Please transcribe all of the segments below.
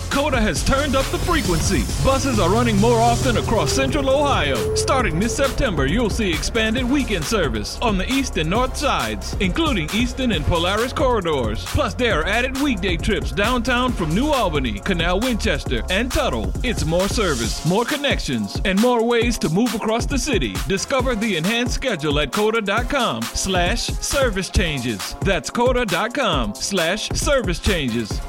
Coda has turned up the frequency. Buses are running more often across Central Ohio. Starting this September, you'll see expanded weekend service on the east and north sides, including Easton and Polaris corridors. Plus, there are added weekday trips downtown from New Albany, Canal Winchester, and Tuttle. It's more service, more connections, and more ways to move across the city. Discover the enhanced schedule at coda.com/service changes. That's coda.com/service changes.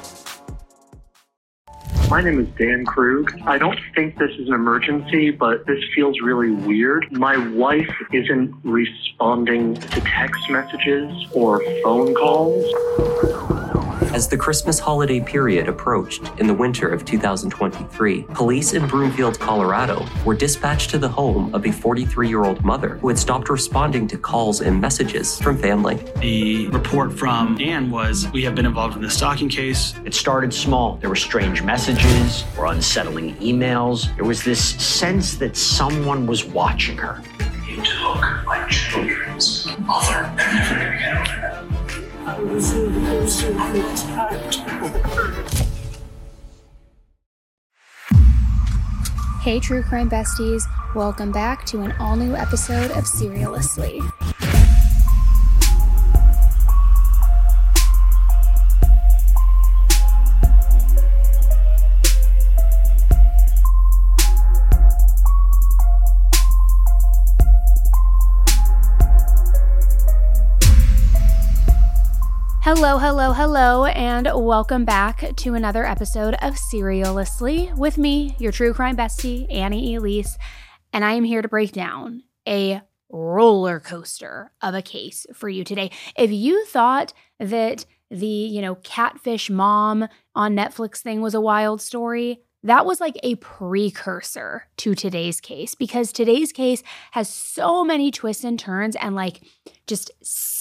My name is Dan Krug. I don't think this is an emergency, but this feels really weird. My wife isn't responding to text messages or phone calls. As the Christmas holiday period approached in the winter of 2023, police in Broomfield, Colorado were dispatched to the home of a 43-year-old mother who had stopped responding to calls and messages from family. The report from Dan was, we have been involved in the stalking case. It started small. There were strange messages or unsettling emails. There was this sense that someone was watching her. You took my children's mother. I'm never gonna get over that. I was attacked. Hey True Crime Besties, welcome back to an all-new episode of Serialously. Hello, and welcome back to another episode of Serialously with me, your true crime bestie, Annie Elise, and I am here to break down a roller coaster of a case for you today. If you thought that the, catfish mom on Netflix thing was a wild story, that was like a precursor to today's case, because today's case has so many twists and turns and just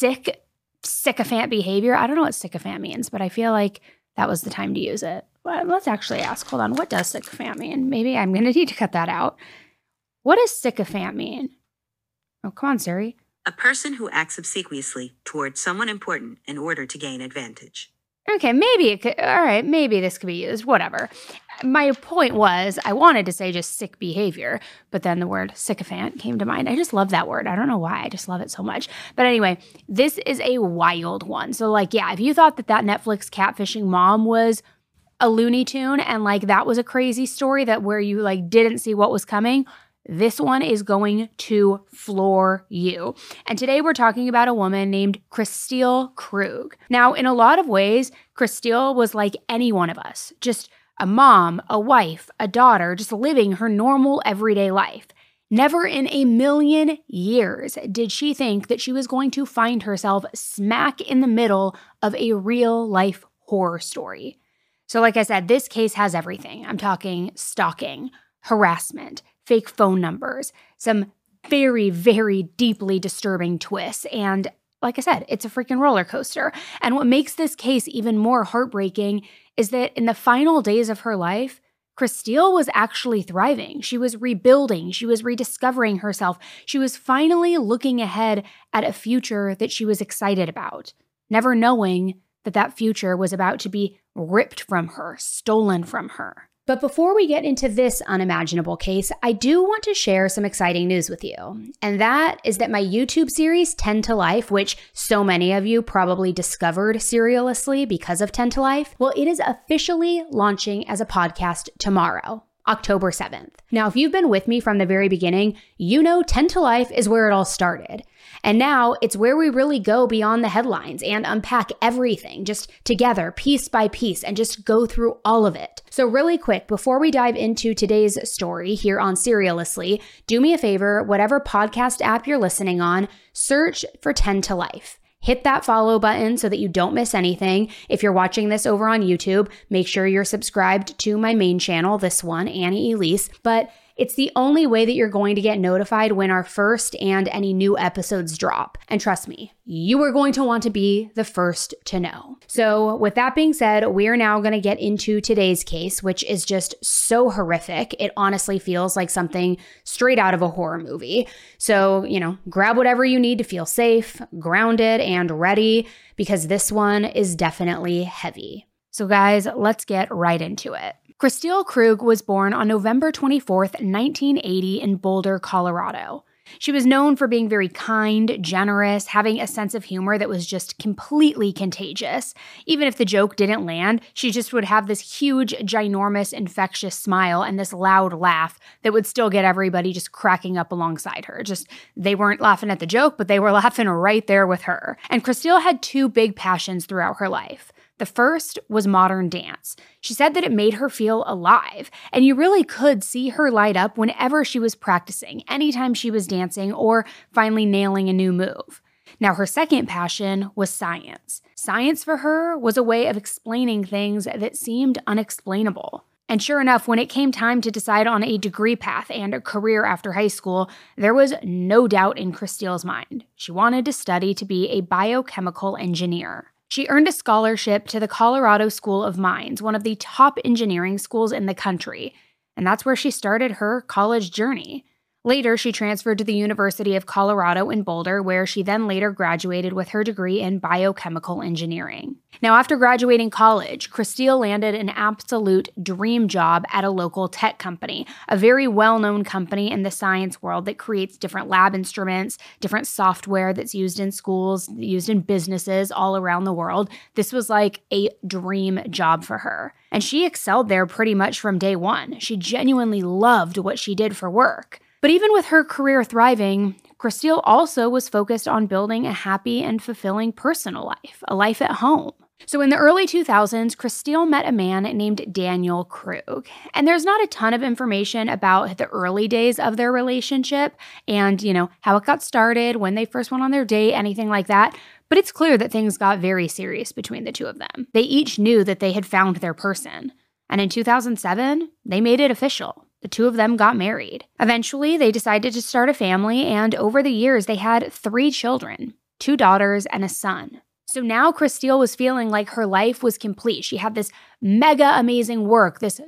sycophant behavior. I don't know what sycophant means, but I feel like that was the time to use it. Well, let's actually ask. Hold on. What does sycophant mean? Maybe I'm going to need to cut that out. What does sycophant mean? Oh, come on, Siri. A person who acts obsequiously towards someone important in order to gain advantage. Okay, maybe it could. All right, maybe this could be used. Whatever. My point was, I wanted to say just sick behavior, but then the word sycophant came to mind. I just love that word. I don't know why. I just love it so much. But anyway, this is a wild one. So if you thought that Netflix catfishing mom was a Looney Tune and that was a crazy story where you didn't see what was coming, this one is going to floor you. And today we're talking about a woman named Christelle Krug. Now, in a lot of ways, Christelle was like any one of us, just a mom, a wife, a daughter, just living her normal everyday life. Never in a million years did she think that she was going to find herself smack in the middle of a real life horror story. So like I said, this case has everything. I'm talking stalking, harassment, fake phone numbers, some very, very deeply disturbing twists, and like I said, it's a freaking roller coaster. And what makes this case even more heartbreaking is that in the final days of her life, Christelle was actually thriving. She was rebuilding. She was rediscovering herself. She was finally looking ahead at a future that she was excited about, never knowing that future was about to be ripped from her, stolen from her. But before we get into this unimaginable case, I do want to share some exciting news with you. And that is that my YouTube series, 10 to Life, which so many of you probably discovered Serialously because of 10 to Life, well, it is officially launching as a podcast tomorrow, October 7th. Now, if you've been with me from the very beginning, you know 10 to Life is where it all started. And now it's where we really go beyond the headlines and unpack everything just together, piece by piece, and just go through all of it. So really quick, before we dive into today's story here on Serialously, do me a favor, whatever podcast app you're listening on, search for 10 to Life. Hit that follow button so that you don't miss anything. If you're watching this over on YouTube, make sure you're subscribed to my main channel, this one, Annie Elise. But it's the only way that you're going to get notified when our first and any new episodes drop. And trust me, you are going to want to be the first to know. So with that being said, we are now going to get into today's case, which is just so horrific. It honestly feels like something straight out of a horror movie. So, grab whatever you need to feel safe, grounded, and ready, because this one is definitely heavy. So guys, let's get right into it. Christelle Krug was born on November 24th, 1980 in Boulder, Colorado. She was known for being very kind, generous, having a sense of humor that was just completely contagious. Even if the joke didn't land, she just would have this huge, ginormous, infectious smile and this loud laugh that would still get everybody just cracking up alongside her. They weren't laughing at the joke, but they were laughing right there with her. And Christelle had two big passions throughout her life. The first was modern dance. She said that it made her feel alive, and you really could see her light up whenever she was practicing, anytime she was dancing or finally nailing a new move. Now, her second passion was science. Science for her was a way of explaining things that seemed unexplainable. And sure enough, when it came time to decide on a degree path and a career after high school, there was no doubt in Christelle's mind. She wanted to study to be a biochemical engineer. She earned a scholarship to the Colorado School of Mines, one of the top engineering schools in the country, and that's where she started her college journey. Later, she transferred to the University of Colorado in Boulder, where she then later graduated with her degree in biochemical engineering. Now, after graduating college, Christelle landed an absolute dream job at a local tech company, a very well-known company in the science world that creates different lab instruments, different software that's used in schools, used in businesses all around the world. This was like a dream job for her. And she excelled there pretty much from day one. She genuinely loved what she did for work. But even with her career thriving, Christelle also was focused on building a happy and fulfilling personal life, a life at home. So in the early 2000s, Christelle met a man named Daniel Krug. And there's not a ton of information about the early days of their relationship and, how it got started, when they first went on their date, anything like that. But it's clear that things got very serious between the two of them. They each knew that they had found their person. And in 2007, they made it official. The two of them got married. Eventually, they decided to start a family, and over the years, they had 3 children, 2 daughters and a son. So now Christelle was feeling like her life was complete. She had this mega amazing work, this,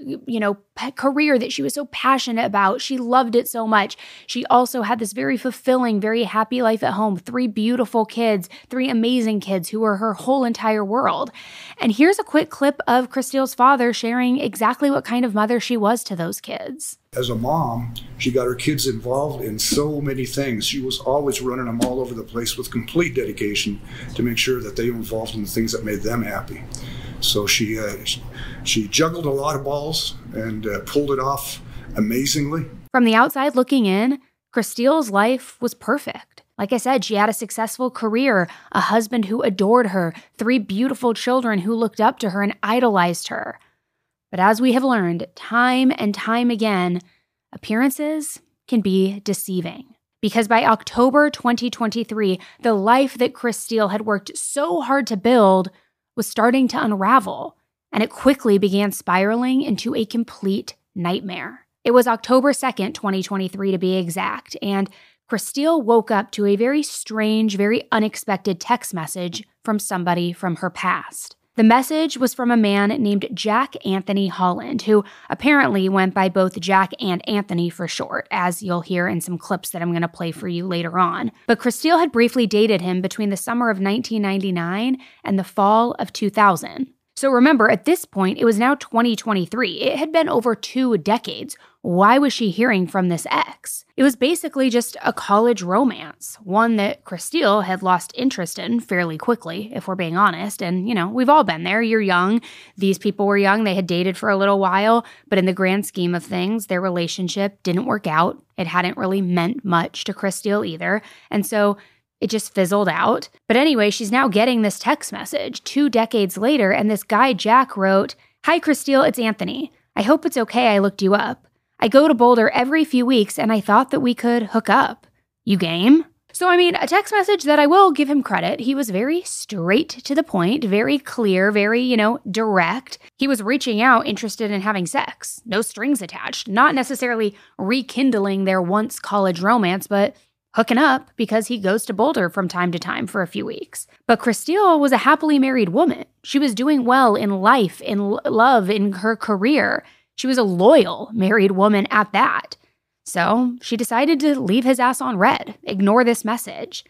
career that she was so passionate about. She loved it so much. She also had this very fulfilling, very happy life at home. 3 beautiful kids, 3 amazing kids who were her whole entire world. And here's a quick clip of Christelle's father sharing exactly what kind of mother she was to those kids. As a mom, she got her kids involved in so many things. She was always running them all over the place with complete dedication to make sure that they were involved in the things that made them happy. So she juggled a lot of balls and pulled it off amazingly. From the outside looking in, Christelle's life was perfect. Like I said, she had a successful career, a husband who adored her, 3 beautiful children who looked up to her and idolized her. But as we have learned time and time again, appearances can be deceiving. Because by October 2023, the life that Christelle had worked so hard to build was starting to unravel, and it quickly began spiraling into a complete nightmare. It was October 2nd, 2023 to be exact, and Christelle woke up to a very strange, very unexpected text message from somebody from her past. The message was from a man named Jack Anthony Holland, who apparently went by both Jack and Anthony for short, as you'll hear in some clips that I'm going to play for you later on. But Christelle had briefly dated him between the summer of 1999 and the fall of 2000. So remember, at this point, it was now 2023. It had been over 2 decades. Why was she hearing from this ex? It was basically just a college romance, one that Christelle had lost interest in fairly quickly, if we're being honest. And, we've all been there. You're young. These people were young. They had dated for a little while, but in the grand scheme of things, their relationship didn't work out. It hadn't really meant much to Christelle either. And so it just fizzled out. But anyway, she's now getting this text message 2 decades later, and this guy, Jack, wrote, "Hi, Christelle, it's Anthony. I hope it's okay I looked you up. I go to Boulder every few weeks, and I thought that we could hook up. You game?" So, a text message that I will give him credit. He was very straight to the point, very clear, very, direct. He was reaching out interested in having sex. No strings attached. Not necessarily rekindling their once college romance, but hooking up because he goes to Boulder from time to time for a few weeks. But Christelle was a happily married woman. She was doing well in life, in love, in her career. She was a loyal married woman at that. So she decided to leave his ass on red, ignore this message.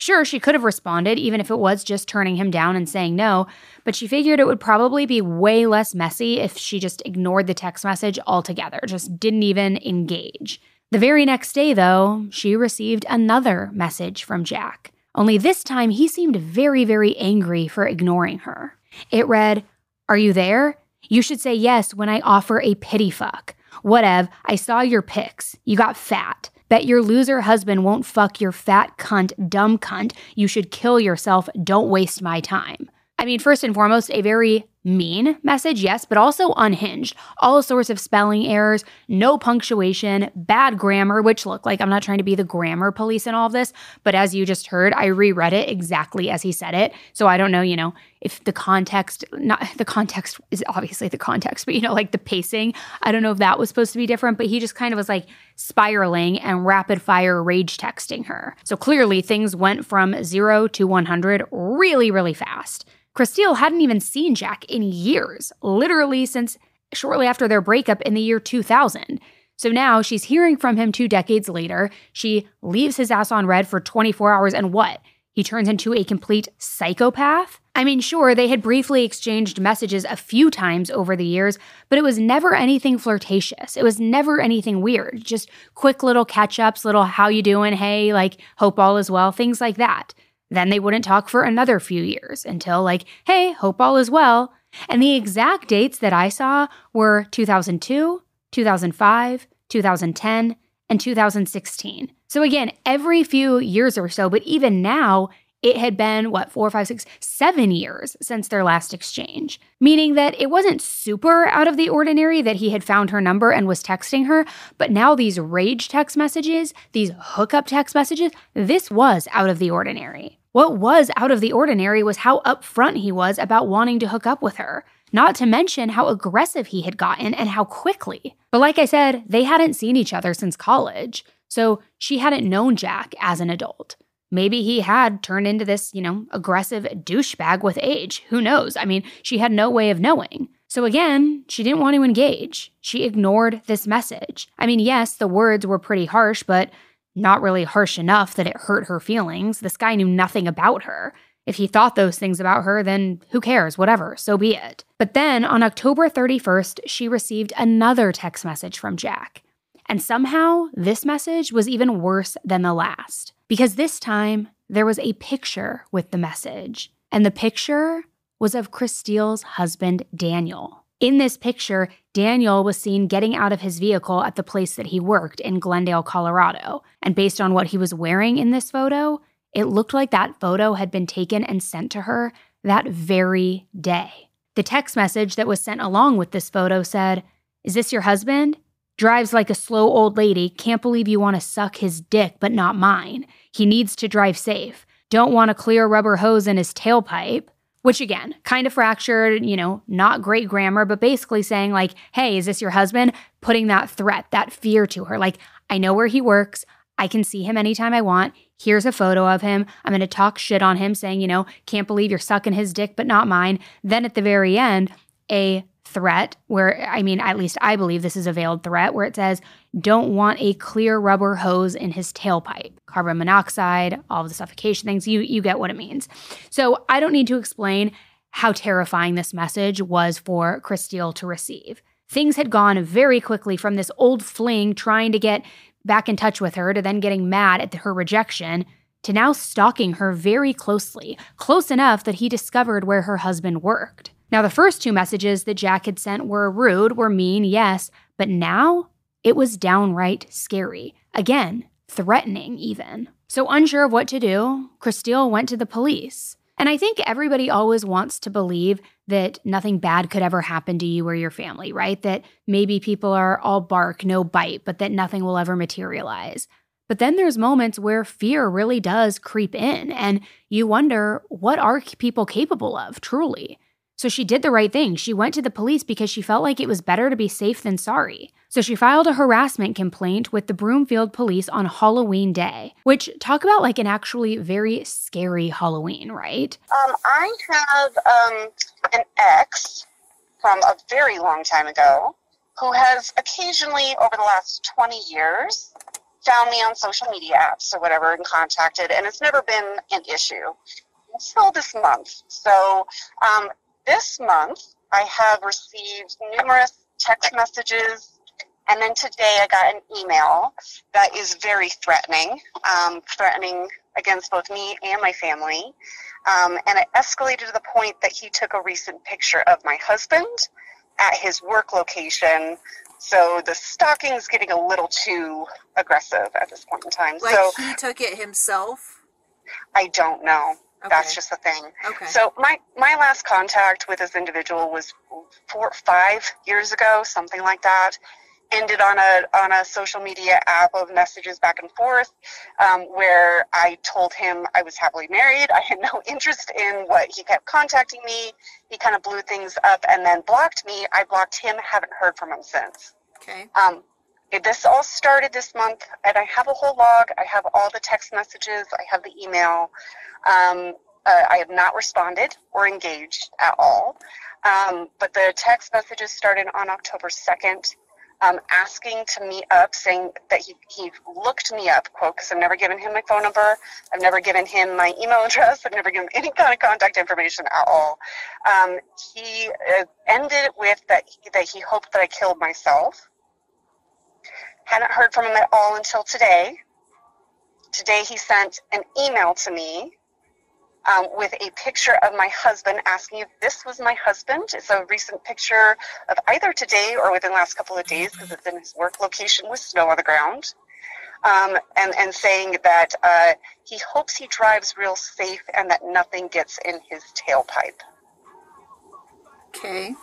Sure, she could have responded, even if it was just turning him down and saying no, but she figured it would probably be way less messy if she just ignored the text message altogether, just didn't even engage. The very next day, though, she received another message from Jack. Only this time, he seemed very, very angry for ignoring her. It read, "Are you there? You should say yes when I offer a pity fuck. Whatev, I saw your pics. You got fat. Bet your loser husband won't fuck your fat cunt, dumb cunt. You should kill yourself. Don't waste my time." I mean, first and foremost, a very mean message, yes, but also unhinged. All sorts of spelling errors, no punctuation, bad grammar, which look like I'm not trying to be the grammar police in all of this, but as you just heard, I reread it exactly as he said it. So I don't know, if the context, not the context is obviously the context, but like the pacing, I don't know if that was supposed to be different, but he just kind of was like spiraling and rapid fire rage texting her. So clearly things went from 0 to 100 really, really fast. Christelle hadn't even seen Jack in years, literally since shortly after their breakup in the year 2000. So now she's hearing from him 2 decades later. She leaves his ass on red for 24 hours and what? He turns into a complete psychopath? I mean, sure, they had briefly exchanged messages a few times over the years, but it was never anything flirtatious. It was never anything weird. Just quick little catch-ups, little how you doing, hey, like, hope all is well, things like that. Then they wouldn't talk for another few years until hey, hope all is well. And the exact dates that I saw were 2002, 2005, 2010, and 2016. So again, every few years or so, but even now, it had been, 4, 5, 6, 7 years since their last exchange. Meaning that it wasn't super out of the ordinary that he had found her number and was texting her, but now these rage text messages, these hookup text messages, this was out of the ordinary. What was out of the ordinary was how upfront he was about wanting to hook up with her, not to mention how aggressive he had gotten and how quickly. But like I said, they hadn't seen each other since college, so she hadn't known Jack as an adult. Maybe he had turned into this, aggressive douchebag with age. Who knows? I mean, she had no way of knowing. So again, she didn't want to engage. She ignored this message. I mean, yes, the words were pretty harsh, but not really harsh enough that it hurt her feelings. This guy knew nothing about her. If he thought those things about her, then who cares? Whatever, so be it. But then on October 31st, she received another text message from Jack. And somehow, this message was even worse than the last. Because this time, there was a picture with the message. And the picture was of Christelle's husband, Daniel. In this picture, Daniel was seen getting out of his vehicle at the place that he worked in Glendale, Colorado. And based on what he was wearing in this photo, it looked like that photo had been taken and sent to her that very day. The text message that was sent along with this photo said, "Is this your husband? Drives like a slow old lady. Can't believe you want to suck his dick, but not mine. He needs to drive safe. Don't want a clear rubber hose in his tailpipe." Which again, kind of fractured, not great grammar, but basically saying hey, is this your husband? Putting that threat, that fear to her. I know where he works. I can see him anytime I want. Here's a photo of him. I'm going to talk shit on him saying, can't believe you're sucking his dick, but not mine. Then at the very end, a threat where, at least I believe this is a veiled threat where it says, don't want a clear rubber hose in his tailpipe. Carbon monoxide, all of the suffocation things, you get what it means. So I don't need to explain how terrifying this message was for Christelle to receive. Things had gone very quickly from this old fling trying to get back in touch with her to then getting mad at her rejection to now stalking her very closely, close enough that he discovered where her husband worked. Now, the first 2 messages that Jack had sent were rude, were mean, yes, but now it was downright scary. Again, threatening even. So unsure of what to do, Christelle went to the police. And I think everybody always wants to believe that nothing bad could ever happen to you or your family, right? That maybe people are all bark, no bite, but that nothing will ever materialize. But then there's moments where fear really does creep in, and you wonder, what are people capable of, truly? So she did the right thing. She went to the police because she felt like it was better to be safe than sorry. So she filed a harassment complaint with the Broomfield police on Halloween Day, which talk about an actually very scary Halloween, right? I have an ex from a very long time ago who has occasionally over the last 20 years found me on social media apps or whatever and contacted, and it's never been an issue until this month. So this month I have received numerous text messages, and then today I got an email that is very threatening, threatening against both me and my family. And it escalated to the point that he took a recent picture of my husband at his work location. So the stalking is getting a little too aggressive at this point in time. Like, so he took it himself? I don't know. Okay. That's just the thing. Okay. So my last contact with this individual was 4 or 5 years ago, something like that. Ended on a social media app of messages back and forth, where I told him I was happily married. I had no interest in what he kept contacting me. He kind of blew things up and then blocked me. I blocked him. Haven't heard from him since. Okay. This all started this month, and I have a whole log. I have all the text messages. I have the email. I have not responded or engaged at all. But the text messages started on October 2nd. Asking to meet up, saying that he looked me up, quote, because I've never given him my phone number. I've never given him my email address. I've never given him any kind of contact information at all. He ended with that he hoped that I killed myself. Hadn't heard from him at all until today. Today he sent an email to me with a picture of my husband, asking if this was my husband. It's a recent picture of either today or within the last couple of days, because it's in his work location with snow on the ground, and saying that he hopes he drives real safe and that nothing gets in his tailpipe. Okay.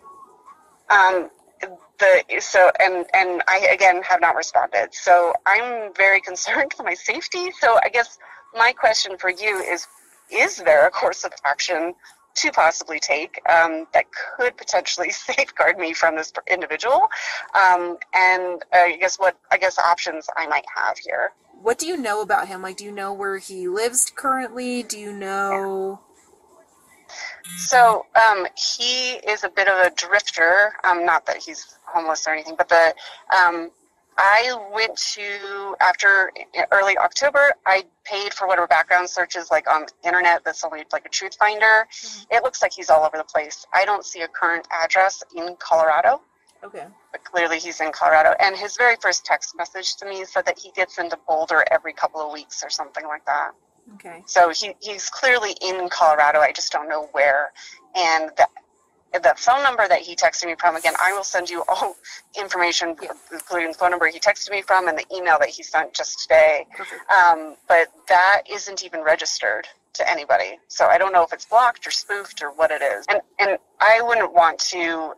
And I again have not responded. So I'm very concerned for my safety. So I guess my question for you is there a course of action to possibly take that could potentially safeguard me from this individual? And I guess options I might have here. What do you know about him? Like, do you know where he lives currently? Do you know? So he is a bit of a drifter. Not that he's homeless or anything, but I went to, after early October, I paid for whatever background searches, like on the internet, that's only like a truth finder. Mm-hmm. It looks like he's all over the place. I don't see a current address in Colorado. Okay. But clearly he's in Colorado. And his very first text message to me said that he gets into Boulder every couple of weeks or something like that. Okay. So he's clearly in Colorado. I just don't know where. And the phone number that he texted me from, again, I will send you all information, including the phone number he texted me from and the email that he sent just today. But that isn't even registered to anybody. So I don't know if it's blocked or spoofed or what it is. And I wouldn't want to...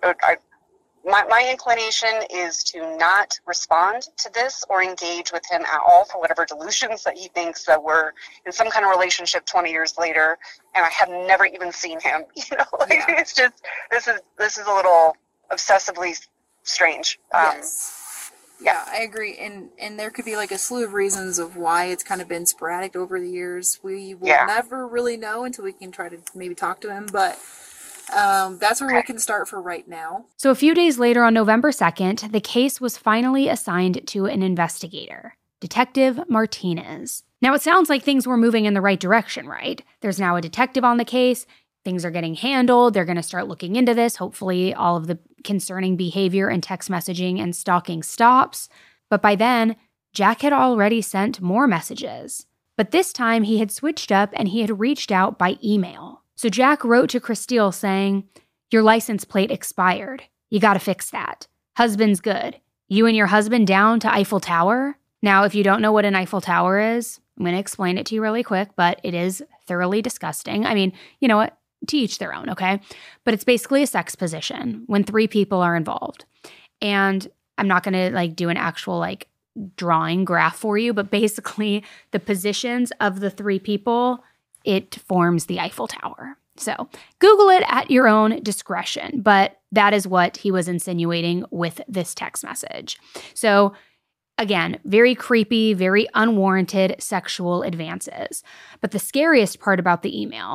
My inclination is to not respond to this or engage with him at all for whatever delusions that he thinks that we're in some kind of relationship 20 years later, and I have never even seen him. It's just this is a little obsessively strange. Yes. Yeah, I agree, and there could be like a slew of reasons of why it's kind of been sporadic over the years. We will never really know until we can try to maybe talk to him, but. That's where we can start for right now. So a few days later, on November 2nd, the case was finally assigned to an investigator, Detective Martinez. Now, it sounds like things were moving in the right direction, right? There's now a detective on the case. Things are getting handled. They're going to start looking into this. Hopefully, all of the concerning behavior and text messaging and stalking stops. But by then, Jack had already sent more messages. But this time, he had switched up and he had reached out by email. So Jack wrote to Christelle saying, "Your license plate expired. You got to fix that. Husband's good. You and your husband down to Eiffel Tower?" Now, if you don't know what an Eiffel Tower is, I'm going to explain it to you really quick, but it is thoroughly disgusting. I mean, you know what? To each their own, okay? But it's basically a sex position when 3 people are involved. And I'm not going to do an actual drawing graph for you, but basically the positions of the 3 people, it forms the Eiffel Tower. So Google it at your own discretion, but that is what he was insinuating with this text message. So again, very creepy, very unwarranted sexual advances. But the scariest part about the email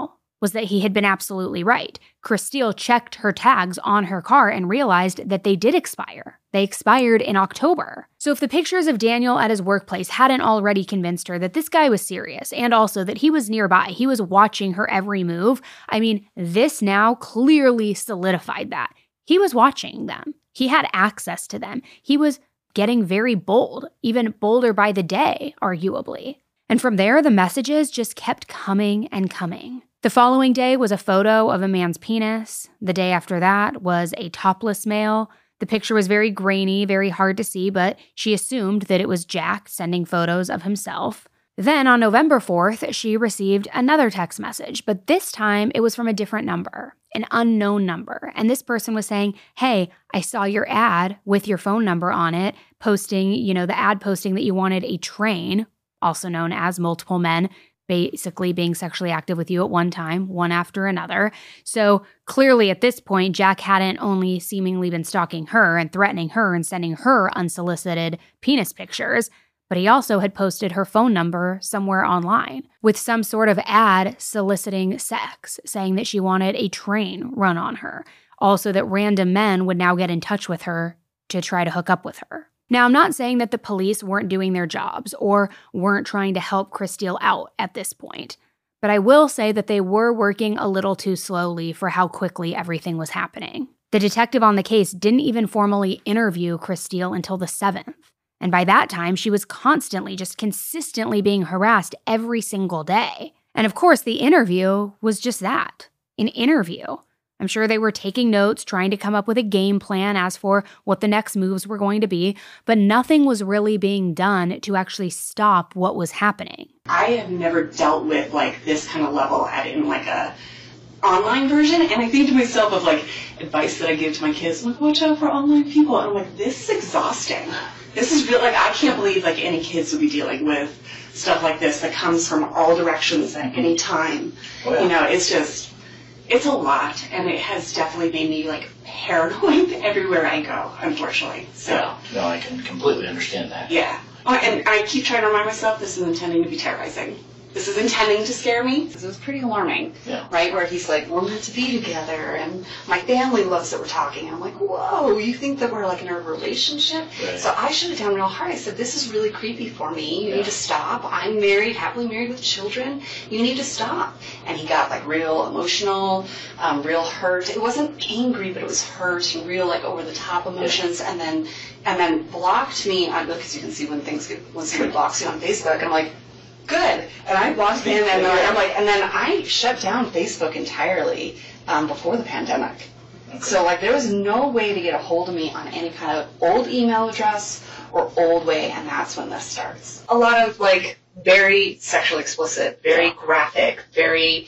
was that he had been absolutely right. Chris Steele checked her tags on her car and realized that they did expire. They expired in October. So if the pictures of Daniel at his workplace hadn't already convinced her that this guy was serious and also that he was nearby, he was watching her every move, I mean, this now clearly solidified that. He was watching them. He had access to them. He was getting very bold, even bolder by the day, arguably. And from there, the messages just kept coming and coming. The following day was a photo of a man's penis. The day after that was a topless male. The picture was very grainy, very hard to see, but she assumed that it was Jack sending photos of himself. Then on November 4th, she received another text message, but this time it was from a different number, an unknown number. And this person was saying, hey, I saw your ad with your phone number on it, posting, the ad posting that you wanted a train, also known as multiple men, basically being sexually active with you at one time, one after another. So clearly at this point, Jack hadn't only seemingly been stalking her and threatening her and sending her unsolicited penis pictures, but he also had posted her phone number somewhere online with some sort of ad soliciting sex, saying that she wanted a train run on her. Also that random men would now get in touch with her to try to hook up with her. Now, I'm not saying that the police weren't doing their jobs or weren't trying to help Chris Steele out at this point, but I will say that they were working a little too slowly for how quickly everything was happening. The detective on the case didn't even formally interview Chris Steele until the 7th. And by that time, she was constantly, just consistently being harassed every single day. And of course, the interview was just that, an interview. I'm sure they were taking notes, trying to come up with a game plan as for what the next moves were going to be, but nothing was really being done to actually stop what was happening. I have never dealt with this kind of level in a online version, and I think to myself of advice that I give to my kids, watch out for online people, and I'm this is exhausting. This is real, I can't believe any kids would be dealing with stuff like this that comes from all directions at any time. Oh, yeah. It's a lot, and it has definitely made me paranoid everywhere I go, unfortunately. So yeah. No, I can completely understand that. Yeah. Oh, and I keep trying to remind myself this is intending to be terrorizing. This is intending to scare me. This was pretty alarming, right? Where he's we're meant to be together, and my family loves that we're talking. And I'm whoa, you think that we're in a relationship? Right. So I shut it down real hard. I said, this is really creepy for me. You need to stop. I'm married, happily married with children. You need to stop. And he got real emotional, real hurt. It wasn't angry, but it was hurt and real over the top emotions. And then blocked me on, because you can see when somebody blocks you on Facebook. And I'm good. And I blocked him, and and then I shut down Facebook entirely before the pandemic. Okay. So there was no way to get a hold of me on any kind of old email address or old way, and that's when this starts. A lot of very sexually explicit, very graphic, very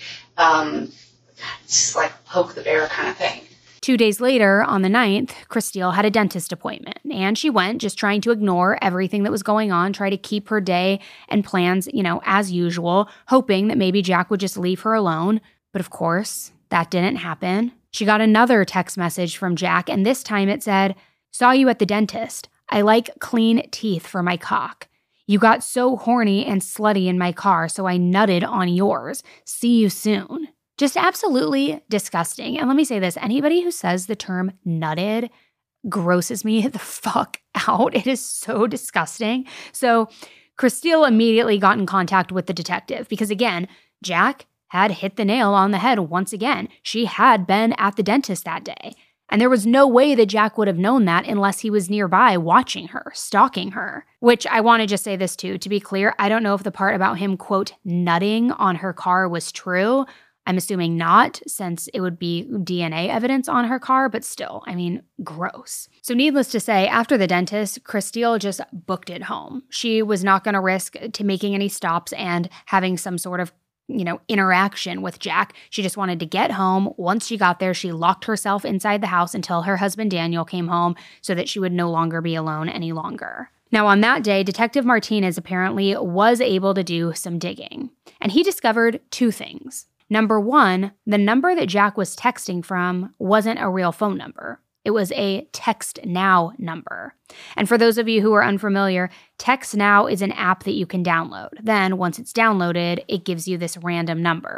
just poke the bear kind of thing. 2 days later, on the 9th, Chris Steele had a dentist appointment, and she went just trying to ignore everything that was going on, try to keep her day and plans, as usual, hoping that maybe Jack would just leave her alone. But of course, that didn't happen. She got another text message from Jack, and this time it said, "Saw you at the dentist. I like clean teeth for my cock. You got so horny and slutty in my car, so I nutted on yours. See you soon." Just absolutely disgusting. And let me say this, anybody who says the term nutted grosses me the fuck out. It is so disgusting. So Chris Steele immediately got in contact with the detective because, again, Jack had hit the nail on the head once again. She had been at the dentist that day. And there was no way that Jack would have known that unless he was nearby watching her, stalking her. Which I want to just say this too, to be clear, I don't know if the part about him, quote, nutting on her car was true. I'm assuming not, since it would be DNA evidence on her car, but still, gross. So needless to say, after the dentist, Chris Steele just booked it home. She was not going to risk to making any stops and having some sort of, interaction with Jack. She just wanted to get home. Once she got there, she locked herself inside the house until her husband Daniel came home so that she would no longer be alone any longer. Now, on that day, Detective Martinez apparently was able to do some digging, and he discovered two things. Number one, the number that Jack was texting from wasn't a real phone number. It was a Text Now number. And for those of you who are unfamiliar, Text Now is an app that you can download. Then, once it's downloaded, it gives you this random number.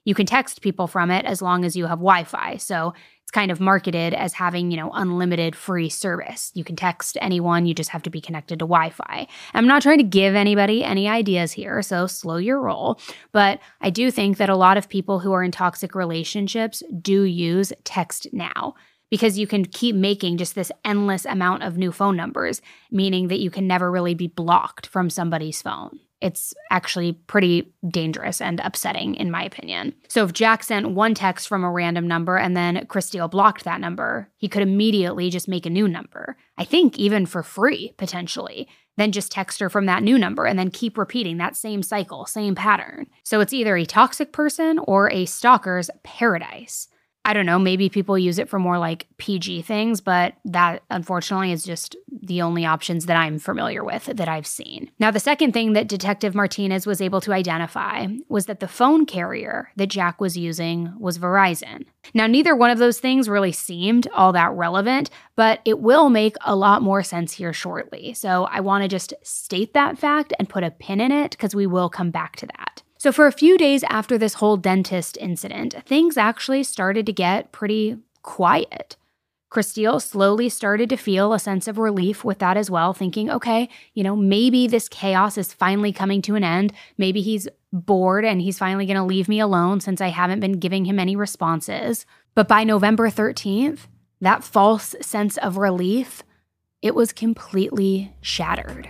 You can text people from it as long as you have Wi-Fi. So it's kind of marketed as having, unlimited free service. You can text anyone, you just have to be connected to Wi-Fi. I'm not trying to give anybody any ideas here, so slow your roll. But I do think that a lot of people who are in toxic relationships do use Text Now, because you can keep making just this endless amount of new phone numbers, meaning that you can never really be blocked from somebody's phone. It's actually pretty dangerous and upsetting, in my opinion. So if Jack sent one text from a random number and then Christelle blocked that number, he could immediately just make a new number. I think even for free, potentially. Then just text her from that new number and then keep repeating that same cycle, same pattern. So it's either a toxic person or a stalker's paradise. I don't know, maybe people use it for more like PG things, but that unfortunately is just the only options that I'm familiar with that I've seen. Now, the second thing that Detective Martinez was able to identify was that the phone carrier that Jack was using was Verizon. Now, neither one of those things really seemed all that relevant, but it will make a lot more sense here shortly. So I want to just state that fact and put a pin in it because we will come back to that. So for a few days after this whole dentist incident, things actually started to get pretty quiet. Christelle slowly started to feel a sense of relief with that as well, thinking, okay, maybe this chaos is finally coming to an end. Maybe he's bored and he's finally going to leave me alone since I haven't been giving him any responses. But by November 13th, that false sense of relief, it was completely shattered.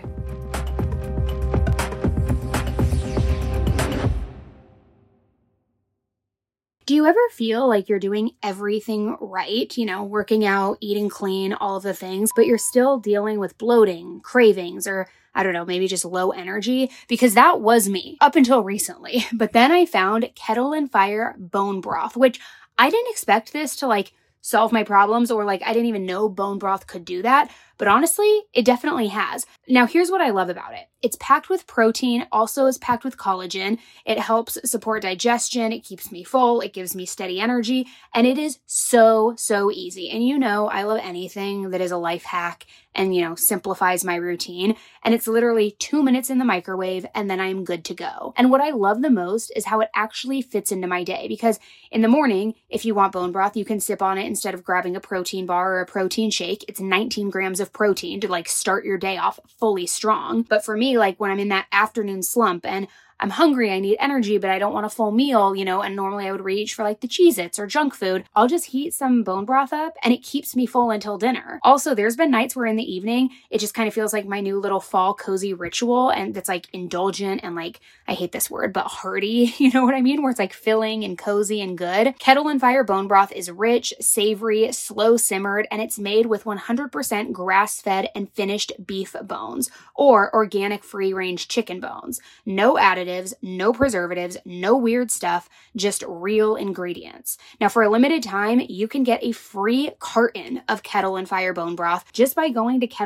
Do you ever feel like you're doing everything right, working out, eating clean, all of the things, but you're still dealing with bloating, cravings, or I don't know, maybe just low energy? Because that was me up until recently. But then I found Kettle and Fire bone broth, which I didn't expect this to solve my problems, or I didn't even know bone broth could do that. But honestly, it definitely has. Now, here's what I love about it. It's packed with protein, also is packed with collagen. It helps support digestion. It keeps me full. It gives me steady energy. And it is so, so easy. And I love anything that is a life hack and, simplifies my routine. And it's literally 2 minutes in the microwave and then I'm good to go. And what I love the most is how it actually fits into my day. Because in the morning, if you want bone broth, you can sip on it instead of grabbing a protein bar or a protein shake. It's 19 grams of protein to start your day off fully strong. But for me, when I'm in that afternoon slump and I'm hungry, I need energy, but I don't want a full meal, and normally I would reach for the Cheez-Its or junk food. I'll just heat some bone broth up and it keeps me full until dinner. Also, there's been nights where in the evening, it just kind of feels like my new little fall cozy ritual, and that's indulgent and I hate this word, but hearty, you know what I mean? Where it's filling and cozy and good. Kettle and Fire bone broth is rich, savory, slow simmered, and it's made with 100% grass-fed and finished beef bones or organic free-range chicken bones. No additives, no preservatives, no weird stuff, just real ingredients. Now, for a limited time, you can get a free carton of Kettle and Fire bone broth just by going to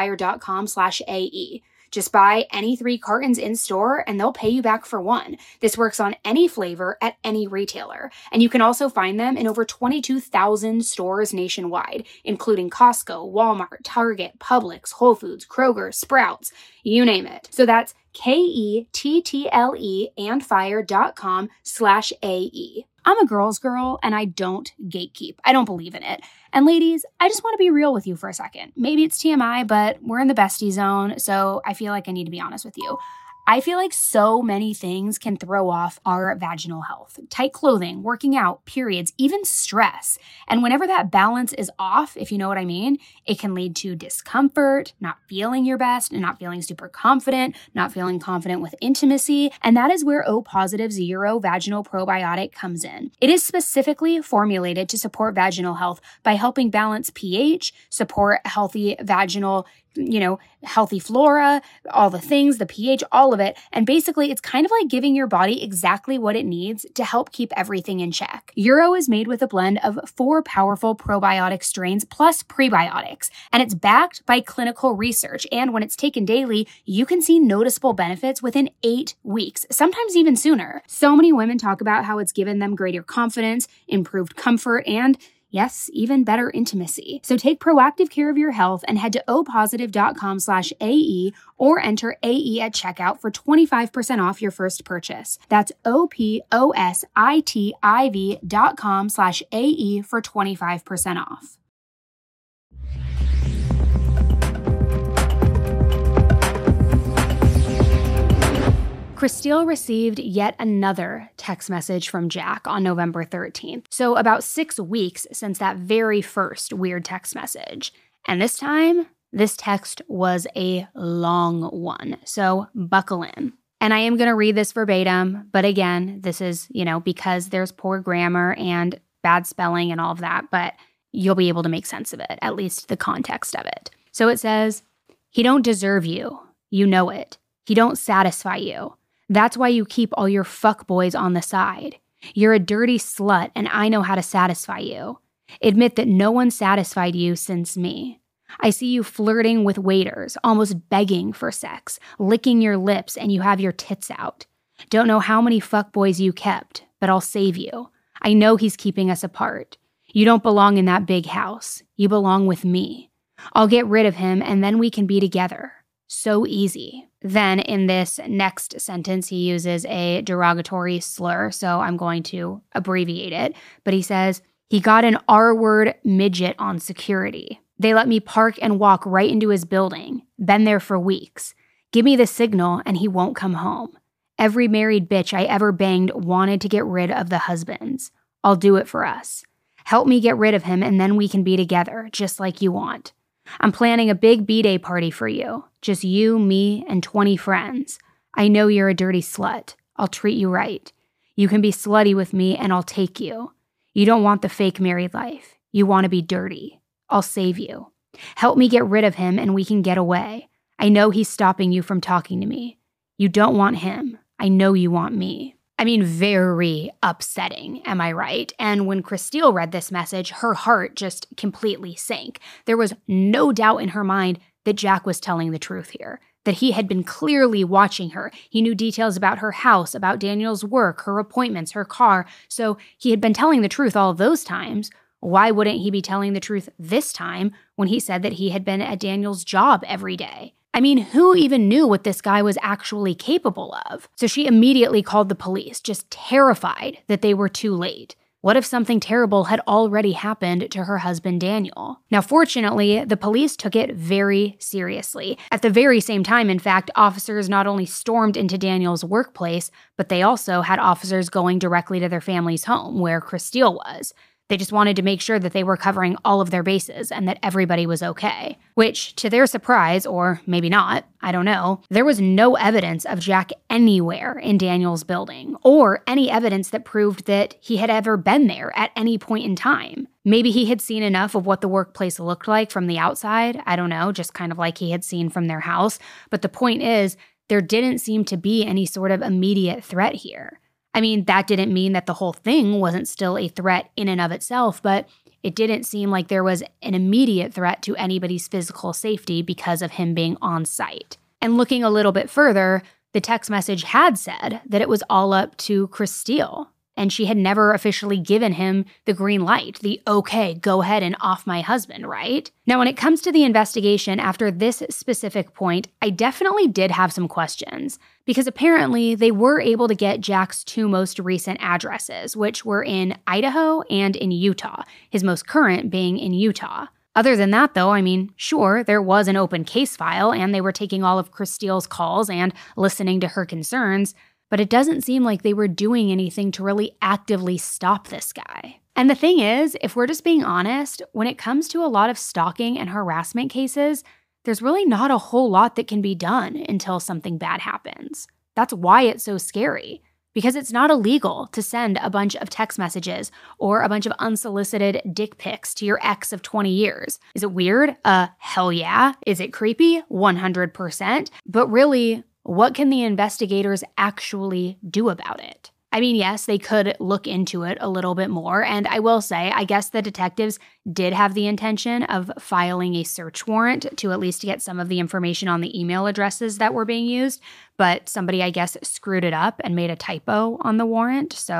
kettleandfire.com/AE. Just buy any 3 cartons in store and they'll pay you back for 1. This works on any flavor at any retailer. And you can also find them in over 22,000 stores nationwide, including Costco, Walmart, Target, Publix, Whole Foods, Kroger, Sprouts, you name it. So that's KETTLE and fire.com/AE. I'm a girl's girl and I don't gatekeep. I don't believe in it. And ladies, I just want to be real with you for a second. Maybe it's TMI, but we're in the bestie zone, so I feel like I need to be honest with you. I feel like so many things can throw off our vaginal health. Tight clothing, working out, periods, even stress. And whenever that balance is off, if you know what I mean, it can lead to discomfort, not feeling your best, and not feeling super confident, not feeling confident with intimacy. And that is where O-Positive's Urovaginal Probiotic comes in. It is specifically formulated to support vaginal health by helping balance pH, support healthy vaginal healthy flora, all the things, the pH, all of it. And basically, it's kind of like giving your body exactly what it needs to help keep everything in check. Uro is made with a blend of 4 powerful probiotic strains plus prebiotics, and it's backed by clinical research. And when it's taken daily, you can see noticeable benefits within 8 weeks, sometimes even sooner. So many women talk about how it's given them greater confidence, improved comfort, and Yes, even better intimacy. So take proactive care of your health and head to opositive.com/AE or enter AE at checkout for 25% off your first purchase. That's opositive.com/AE for 25% off. Christelle received yet another text message from Jack on November 13th, so about 6 weeks since that very first weird text message. And this time, this text was a long one, so buckle in. And I am going to read this verbatim, but again, this is, because there's poor grammar and bad spelling and all of that, but you'll be able to make sense of it, at least the context of it. So it says, "He don't deserve you. You know it. He don't satisfy you. That's why you keep all your fuckboys on the side. You're a dirty slut, and I know how to satisfy you. Admit that no one satisfied you since me. I see you flirting with waiters, almost begging for sex, licking your lips, and you have your tits out. Don't know how many fuckboys you kept, but I'll save you. I know he's keeping us apart. You don't belong in that big house. You belong with me. I'll get rid of him, and then we can be together. So easy." Then in this next sentence, he uses a derogatory slur, so I'm going to abbreviate it. But he says, "He got an R-word midget on security. They let me park and walk right into his building. Been there for weeks. Give me the signal and he won't come home. Every married bitch I ever banged wanted to get rid of the husbands. I'll do it for us. Help me get rid of him and then we can be together, just like you want. I'm planning a big B-Day party for you. Just you, me, and 20 friends. I know you're a dirty slut. I'll treat you right. You can be slutty with me and I'll take you. You don't want the fake married life. You want to be dirty. I'll save you. Help me get rid of him and we can get away. I know he's stopping you from talking to me. You don't want him. I know you want me." I mean, very upsetting, am I right? And when Christelle read this message, her heart just completely sank. There was no doubt in her mind that Jack was telling the truth here, that he had been clearly watching her. He knew details about her house, about Daniel's work, her appointments, her car. So he had been telling the truth all of those times. Why wouldn't he be telling the truth this time when he said that he had been at Daniel's job every day? I mean, who even knew what this guy was actually capable of? So she immediately called the police, just terrified that they were too late. What if something terrible had already happened to her husband, Daniel? Now, fortunately, the police took it very seriously. At the very same time, in fact, officers not only stormed into Daniel's workplace, but they also had officers going directly to their family's home, where Christelle was. They just wanted to make sure that they were covering all of their bases and that everybody was okay. Which, to their surprise, or maybe not, I don't know, there was no evidence of Jack anywhere in Daniel's building, or any evidence that proved that he had ever been there at any point in time. Maybe he had seen enough of what the workplace looked like from the outside, I don't know, just kind of like he had seen from their house. But the point is, there didn't seem to be any sort of immediate threat here. I mean, that didn't mean that the whole thing wasn't still a threat in and of itself, but it didn't seem like there was an immediate threat to anybody's physical safety because of him being on site. And looking a little bit further, the text message had said that it was all up to Christelle, and she had never officially given him the green light, the okay, go ahead and off my husband, right? Now, when it comes to the investigation after this specific point, I definitely did have some questions, because apparently they were able to get Jack's 2 most recent addresses, which were in Idaho and in Utah, his most current being in Utah. Other than that, though, I mean, sure, there was an open case file, and they were taking all of Christelle's calls and listening to her concerns, but it doesn't seem like they were doing anything to really actively stop this guy. And the thing is, if we're just being honest, when it comes to a lot of stalking and harassment cases, there's really not a whole lot that can be done until something bad happens. That's why it's so scary, because it's not illegal to send a bunch of text messages or a bunch of unsolicited dick pics to your ex of 20 years. Is it weird? Hell yeah. Is it creepy? 100%. But really, what can the investigators actually do about it? I mean, yes, they could look into it a little bit more, and I will say, I guess the detectives did have the intention of filing a search warrant to at least get some of the information on the email addresses that were being used, but somebody, I guess, screwed it up and made a typo on the warrant, so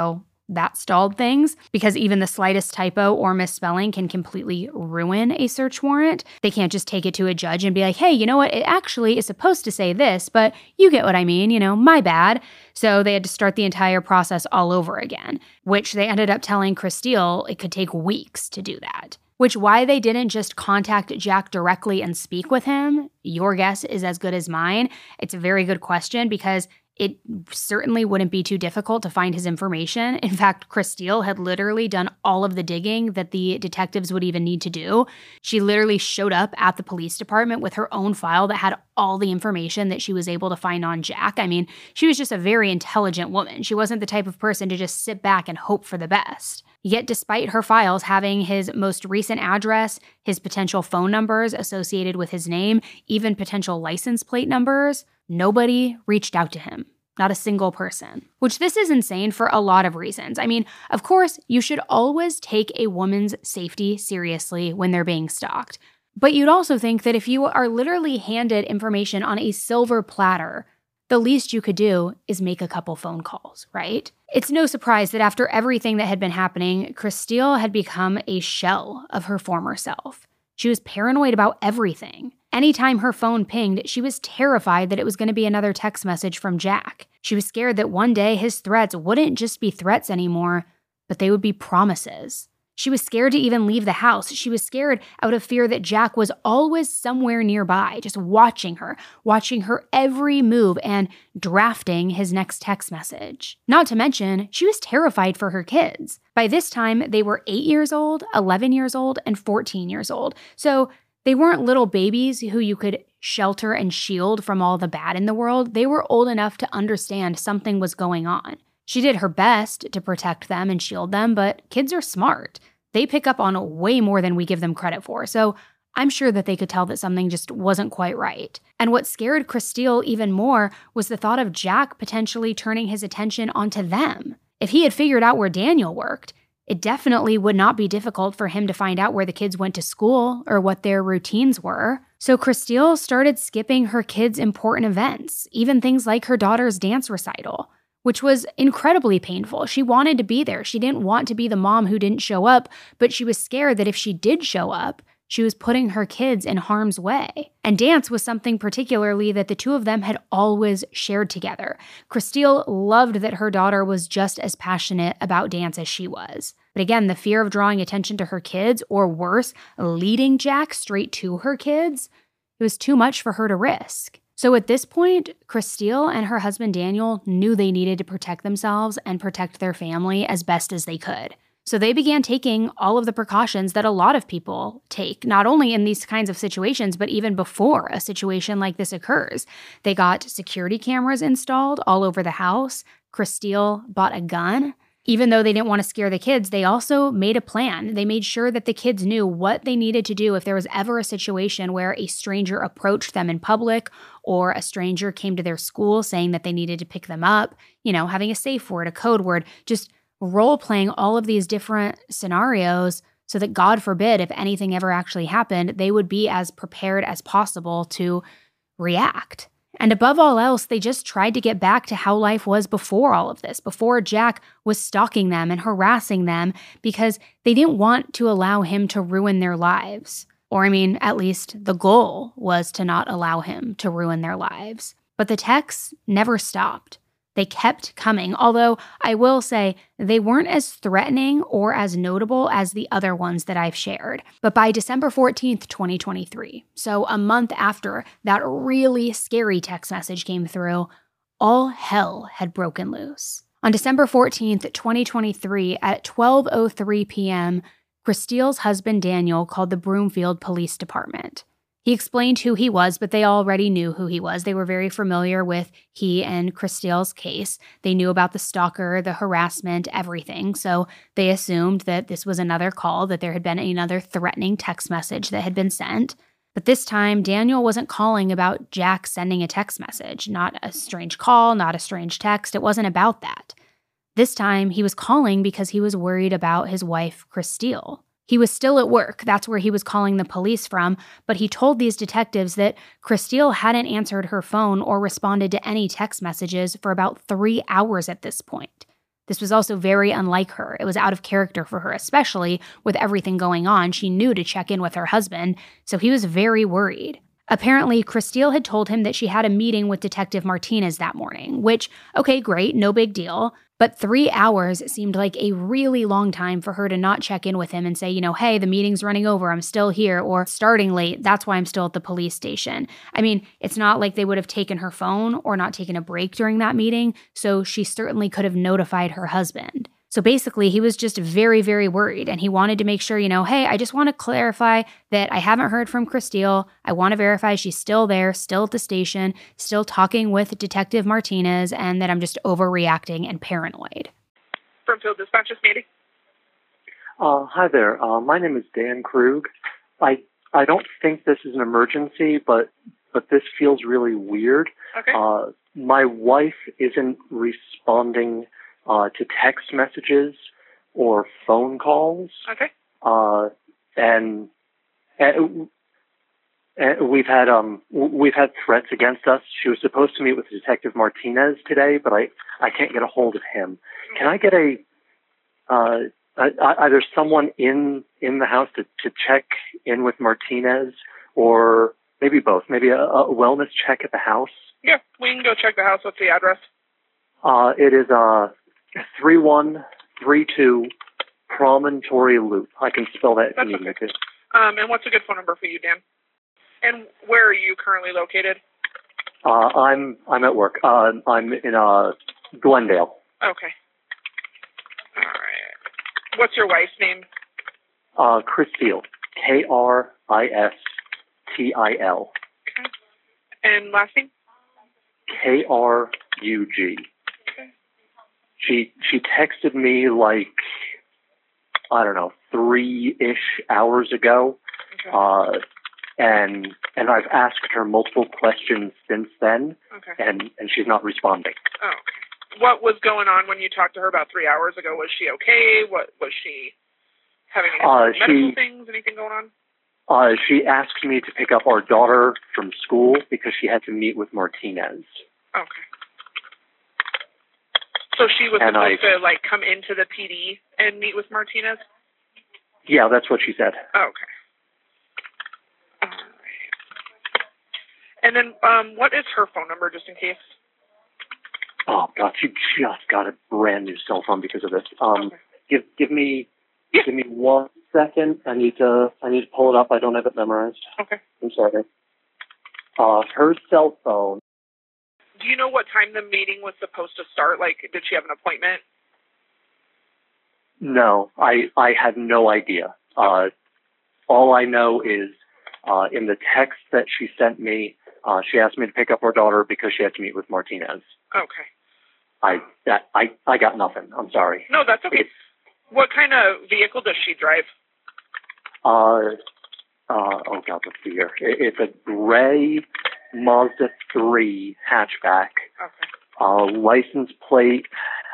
that stalled things, because even the slightest typo or misspelling can completely ruin a search warrant. They can't just take it to a judge and be like, hey, you know what? It actually is supposed to say this, but you get what I mean, my bad. So they had to start the entire process all over again, which they ended up telling Chris Steele it could take weeks to do that. Which why they didn't just contact Jack directly and speak with him, your guess is as good as mine. It's a very good question because it certainly wouldn't be too difficult to find his information. In fact, Chris Steele had literally done all of the digging that the detectives would even need to do. She literally showed up at the police department with her own file that had all the information that she was able to find on Jack. I mean, she was just a very intelligent woman. She wasn't the type of person to just sit back and hope for the best. Yet despite her files having his most recent address, his potential phone numbers associated with his name, even potential license plate numbers, nobody reached out to him. Not a single person. Which this is insane for a lot of reasons. I mean, of course, you should always take a woman's safety seriously when they're being stalked. But you'd also think that if you are literally handed information on a silver platter, the least you could do is make a couple phone calls, right? It's no surprise that after everything that had been happening, Chris Steele had become a shell of her former self. She was paranoid about everything. Anytime her phone pinged, she was terrified that it was going to be another text message from Jack. She was scared that one day his threats wouldn't just be threats anymore, but they would be promises. She was scared to even leave the house. She was scared out of fear that Jack was always somewhere nearby, just watching her every move and drafting his next text message. Not to mention, she was terrified for her kids. By this time, they were 8 years old, 11 years old, and 14 years old. So they weren't little babies who you could shelter and shield from all the bad in the world. They were old enough to understand something was going on. She did her best to protect them and shield them, but kids are smart. They pick up on way more than we give them credit for, so I'm sure that they could tell that something just wasn't quite right. And what scared Chris Steele even more was the thought of Jack potentially turning his attention onto them. If he had figured out where Daniel worked, it definitely would not be difficult for him to find out where the kids went to school or what their routines were. So Chris Steele started skipping her kids' important events, even things like her daughter's dance recital, which was incredibly painful. She wanted to be there. She didn't want to be the mom who didn't show up, but she was scared that if she did show up, she was putting her kids in harm's way. And dance was something particularly that the two of them had always shared together. Chris Steele loved that her daughter was just as passionate about dance as she was. But again, the fear of drawing attention to her kids, or worse, leading Jack straight to her kids, it was too much for her to risk. So at this point, Chris Steele and her husband Daniel knew they needed to protect themselves and protect their family as best as they could. So they began taking all of the precautions that a lot of people take, not only in these kinds of situations, but even before a situation like this occurs. They got security cameras installed all over the house. Chris Steele bought a gun. Even though they didn't want to scare the kids, they also made a plan. They made sure that the kids knew what they needed to do if there was ever a situation where a stranger approached them in public or a stranger came to their school saying that they needed to pick them up, having a safe word, a code word, just role-playing all of these different scenarios so that, God forbid, if anything ever actually happened, they would be as prepared as possible to react. And above all else, they just tried to get back to how life was before all of this, before Jack was stalking them and harassing them, because they didn't want to allow him to ruin their lives. Or, at least the goal was to not allow him to ruin their lives. But the texts never stopped. They kept coming, although I will say they weren't as threatening or as notable as the other ones that I've shared. But by December 14th, 2023, so a month after that really scary text message came through, all hell had broken loose. On December 14th, 2023, at 12:03 p.m., Chris Steele's husband Daniel called the Broomfield Police Department. He explained who he was, but they already knew who he was. They were very familiar with he and Chris Steele's case. They knew about the stalker, the harassment, everything. So they assumed that this was another call, that there had been another threatening text message that had been sent. But this time, Daniel wasn't calling about Jack sending a text message. Not a strange call, not a strange text. It wasn't about that. This time, he was calling because he was worried about his wife, Chris Steele. He was still at work. That's where he was calling the police from. But he told these detectives that Chris Steele hadn't answered her phone or responded to any text messages for about 3 hours at this point. This was also very unlike her. It was out of character for her, especially with everything going on. She knew to check in with her husband, so he was very worried. Apparently, Christile had told him that she had a meeting with Detective Martinez that morning, which, okay, great, no big deal. But 3 hours seemed like a really long time for her to not check in with him and say, hey, the meeting's running over, I'm still here, or starting late, that's why I'm still at the police station. I mean, it's not like they would have taken her phone or not taken a break during that meeting, so she certainly could have notified her husband. So basically, he was just very, very worried, and he wanted to make sure, hey, I just want to clarify that I haven't heard from Christile. I want to verify she's still there, still at the station, still talking with Detective Martinez, and that I'm just overreacting and paranoid. Broomfield Dispatch is meeting. Hi there. My name is Dan Krug. I don't think this is an emergency, but this feels really weird. Okay. My wife isn't responding to text messages or phone calls. Okay. And we've had threats against us. She was supposed to meet with Detective Martinez today, but I can't get a hold of him. Can I get either someone in the house to check in with Martinez, or maybe both? Maybe a wellness check at the house? Yeah, we can go check the house. What's the address? It is 3132 Promontory Loop. I can spell that if you need me to. And what's a good phone number for you, Dan? And where are you currently located? I'm at work. I'm in Glendale. Okay. All right. What's your wife's name? Christile. Kristil. Okay. And last name? Krug. She texted me like, I don't know, 3-ish hours ago. Okay. And I've asked her multiple questions since then. Okay. And she's not responding. Oh, okay. What was going on when you talked to her about 3 hours ago? Was she okay? What was she having any medical things? Anything going on? She asked me to pick up our daughter from school because she had to meet with Martinez. Okay. So she was supposed to, come into the PD and meet with Martinez? Yeah, that's what she said. Okay. All right. And then what is her phone number, just in case? Oh, God, she just got a brand new cell phone because of this. Okay. Give me 1 second. I need to pull it up. I don't have it memorized. Okay. I'm sorry. Her cell phone. Do you know what time the meeting was supposed to start? Did she have an appointment? No, I had no idea. All I know is in the text that she sent me, she asked me to pick up her daughter because she had to meet with Martinez. Okay. I got nothing. I'm sorry. No, that's okay. What kind of vehicle does she drive? Oh God, what's the year? It's a gray Mazda 3 hatchback. Okay. License plate.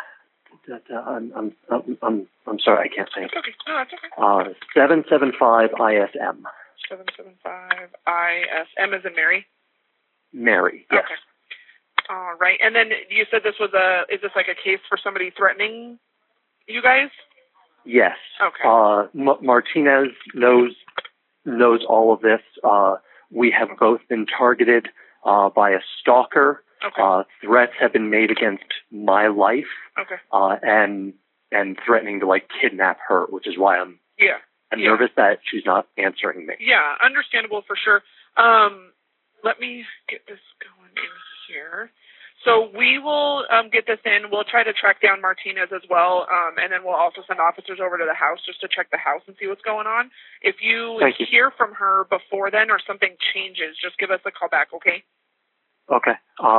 I'm sorry, I can't say. That's okay. No, that's okay. 775 ISM. 775 ISM as in Mary? Mary, yes. Okay. All right. And then you said this was is this like a case for somebody threatening you guys? Yes. Okay. Martinez knows all of this. We have both been targeted by a stalker. Okay. Threats have been made against my life. Okay. And threatening to kidnap her, which is why I'm nervous that she's not answering me. Yeah, understandable for sure. Let me get this going in here. So we will get this in. We'll try to track down Martinez as well, and then we'll also send officers over to the house just to check the house and see what's going on. If you hear from her before then or something changes, just give us a call back, okay? Okay.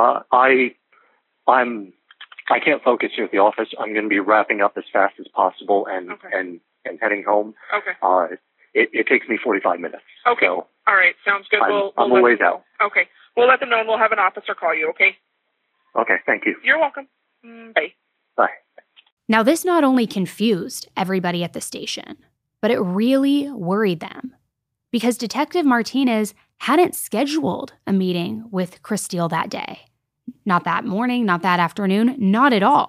I can't focus here at the office. I'm going to be wrapping up as fast as possible and heading home. Okay. It takes me 45 minutes. Okay. So all right. Sounds good. I'm a ways out. Okay. We'll let them know, and we'll have an officer call you, okay? Okay. Thank you. You're welcome. Bye. Bye. Now, this not only confused everybody at the station, but it really worried them. Because Detective Martinez hadn't scheduled a meeting with Christile that day. Not that morning, not that afternoon, not at all.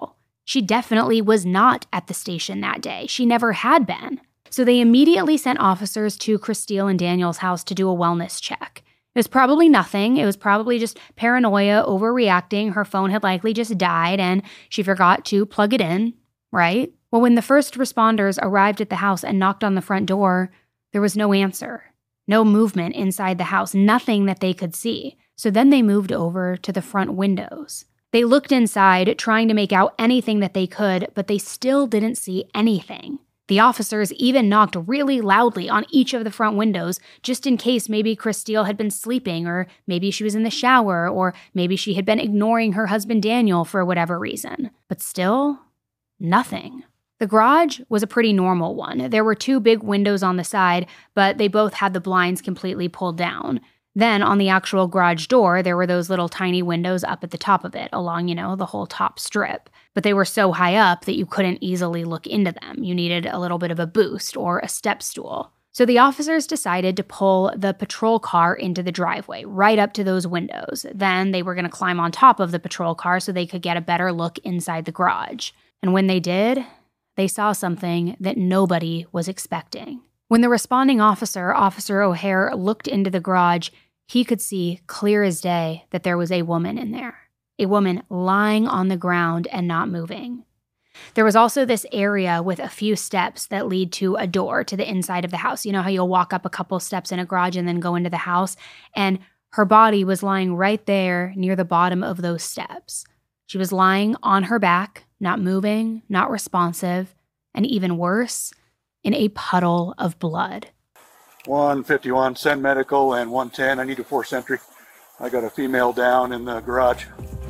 She definitely was not at the station that day. She never had been. So they immediately sent officers to Christelle and Daniel's house to do a wellness check. It was probably nothing. It was probably just paranoia, overreacting. Her phone had likely just died and she forgot to plug it in, right? Well, when the first responders arrived at the house and knocked on the front door, there was no answer, no movement inside the house, nothing that they could see. So then they moved over to the front windows. They looked inside, trying to make out anything that they could, but they still didn't see anything. The officers even knocked really loudly on each of the front windows, just in case maybe Christelle had been sleeping, or maybe she was in the shower, or maybe she had been ignoring her husband Daniel for whatever reason. But still, nothing. The garage was a pretty normal one. There were 2 big windows on the side, but they both had the blinds completely pulled down. Then on the actual garage door, there were those little tiny windows up at the top of it along, the whole top strip. But they were so high up that you couldn't easily look into them. You needed a little bit of a boost or a step stool. So the officers decided to pull the patrol car into the driveway, right up to those windows. Then they were going to climb on top of the patrol car so they could get a better look inside the garage. And when they did, they saw something that nobody was expecting. When the responding officer, Officer O'Hare, looked into the garage, he could see clear as day that there was a woman in there. A woman lying on the ground and not moving. There was also this area with a few steps that lead to a door to the inside of the house. You know how you'll walk up a couple steps in a garage and then go into the house? And her body was lying right there near the bottom of those steps. She was lying on her back, not moving, not responsive, and even worse, in a puddle of blood. 151, send medical, and 110, I need a 4th sentry. I got a female down in the garage.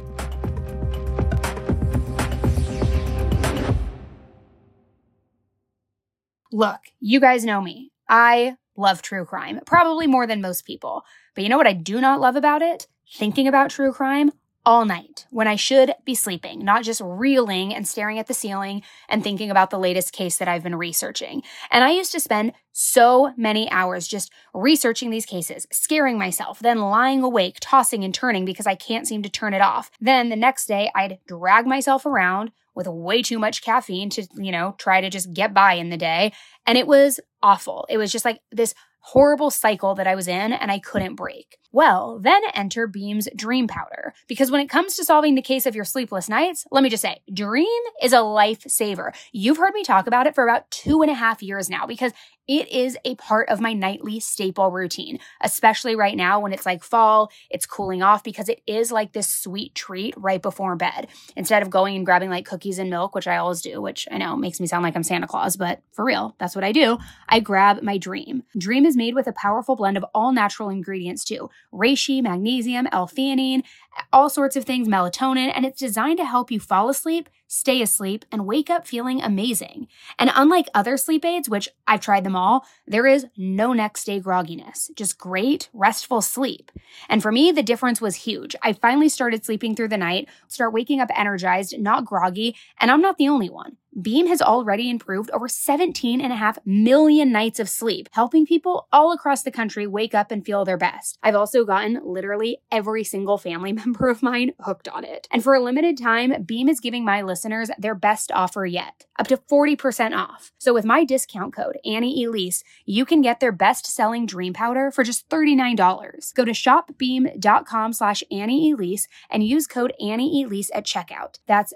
Look, you guys know me. I love true crime, probably more than most people. But you know what I do not love about it? Thinking about true crime all night when I should be sleeping, not just reeling and staring at the ceiling and thinking about the latest case that I've been researching. And I used to spend so many hours just researching these cases, scaring myself, then lying awake, tossing and turning because I can't seem to turn it off. Then the next day, I'd drag myself around with way too much caffeine to, try to just get by in the day. And it was awful. It was just like this horrible cycle that I was in and I couldn't break. Well, then enter Beam's Dream Powder. Because when it comes to solving the case of your sleepless nights, let me just say, Dream is a lifesaver. You've heard me talk about it for about 2.5 years now because it is a part of my nightly staple routine, especially right now when it's like fall, it's cooling off because it is like this sweet treat right before bed. Instead of going and grabbing like cookies and milk, which I always do, which I know makes me sound like I'm Santa Claus, but for real, that's what I do. I grab my Dream. Dream is made with a powerful blend of all natural ingredients too. Reishi, magnesium, L-theanine, all sorts of things, melatonin, and it's designed to help you fall asleep, stay asleep, and wake up feeling amazing. And unlike other sleep aids, which I've tried them all, there is no next day grogginess, just great, restful sleep. And for me, the difference was huge. I finally started sleeping through the night, start waking up energized, not groggy, and I'm not the only one. Beam has already improved over 17.5 million nights of sleep, helping people all across the country wake up and feel their best. I've also gotten literally every single family member of mine hooked on it. And for a limited time, Beam is giving my listeners their best offer yet, up to 40% off. So with my discount code, AnnieElise, you can get their best-selling Dream Powder for just $39. Go to shopbeam.com/AnnieElise and use code AnnieElise at checkout. That's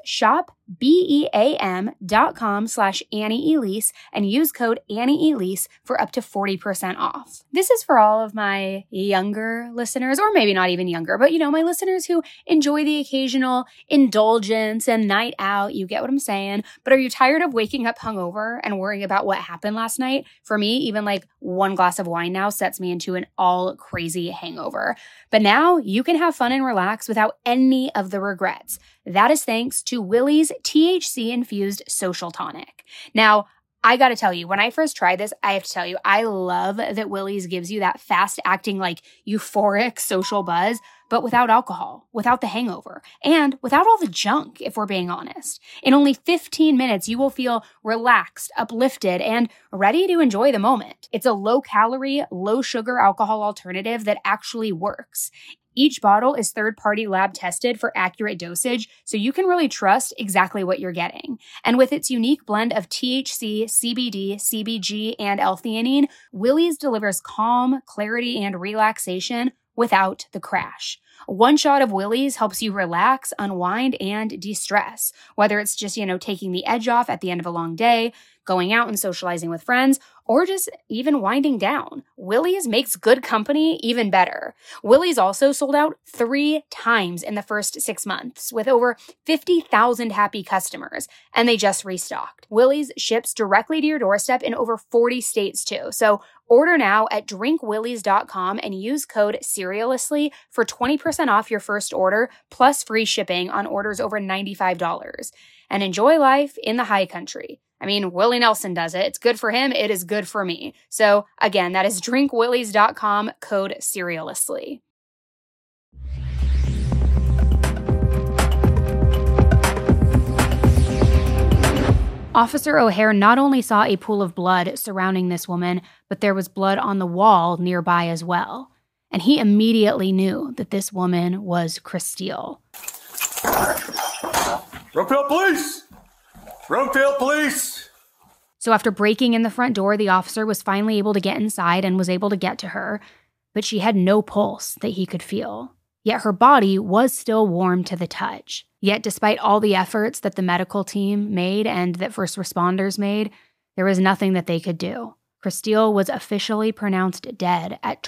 shopbeam.com/AnnieElise and use code AnnieElise for up to 40% off. This is for all of my younger listeners, or maybe not even younger, but my listeners who enjoy the occasional indulgence and night out. You get what I'm saying? But are you tired of waking up hungover and worrying about what happened last night? For me, even like one glass of wine now sets me into an all crazy hangover. But now you can have fun and relax without any of the regrets. That is thanks to Willie's THC-infused social tonic. Now, I gotta tell you, when I first tried this, I have to tell you, I love that Willie's gives you that fast-acting, like, euphoric social buzz, but without alcohol, without the hangover, and without all the junk, if we're being honest. In only 15 minutes, you will feel relaxed, uplifted, and ready to enjoy the moment. It's a low-calorie, low-sugar alcohol alternative that actually works. Each bottle is third-party lab tested for accurate dosage, so you can really trust exactly what you're getting. And with its unique blend of THC, CBD, CBG, and L-theanine, Willie's delivers calm, clarity, and relaxation without the crash. One shot of Willie's helps you relax, unwind, and de-stress, whether it's just, taking the edge off at the end of a long day, going out and socializing with friends, or just even winding down. Willie's makes good company even better. Willie's also sold out 3 times in the first 6 months with over 50,000 happy customers, and they just restocked. Willie's ships directly to your doorstep in over 40 states too. So order now at drinkwillies.com and use code SERIOUSLY for 20% off your first order plus free shipping on orders over $95. And enjoy life in the high country. I mean, Willie Nelson does it. It's good for him. It is good for me. So again, that is drinkwillies.com, code SERIOUSLY. Officer O'Hare not only saw a pool of blood surrounding this woman, but there was blood on the wall nearby as well. And he immediately knew that this woman was Christelle. Broomfield Police! Broomfield Police! So after breaking in the front door, the officer was finally able to get inside and was able to get to her, but she had no pulse that he could feel. Yet her body was still warm to the touch. Yet despite all the efforts that the medical team made and that first responders made, there was nothing that they could do. Christelle was officially pronounced dead at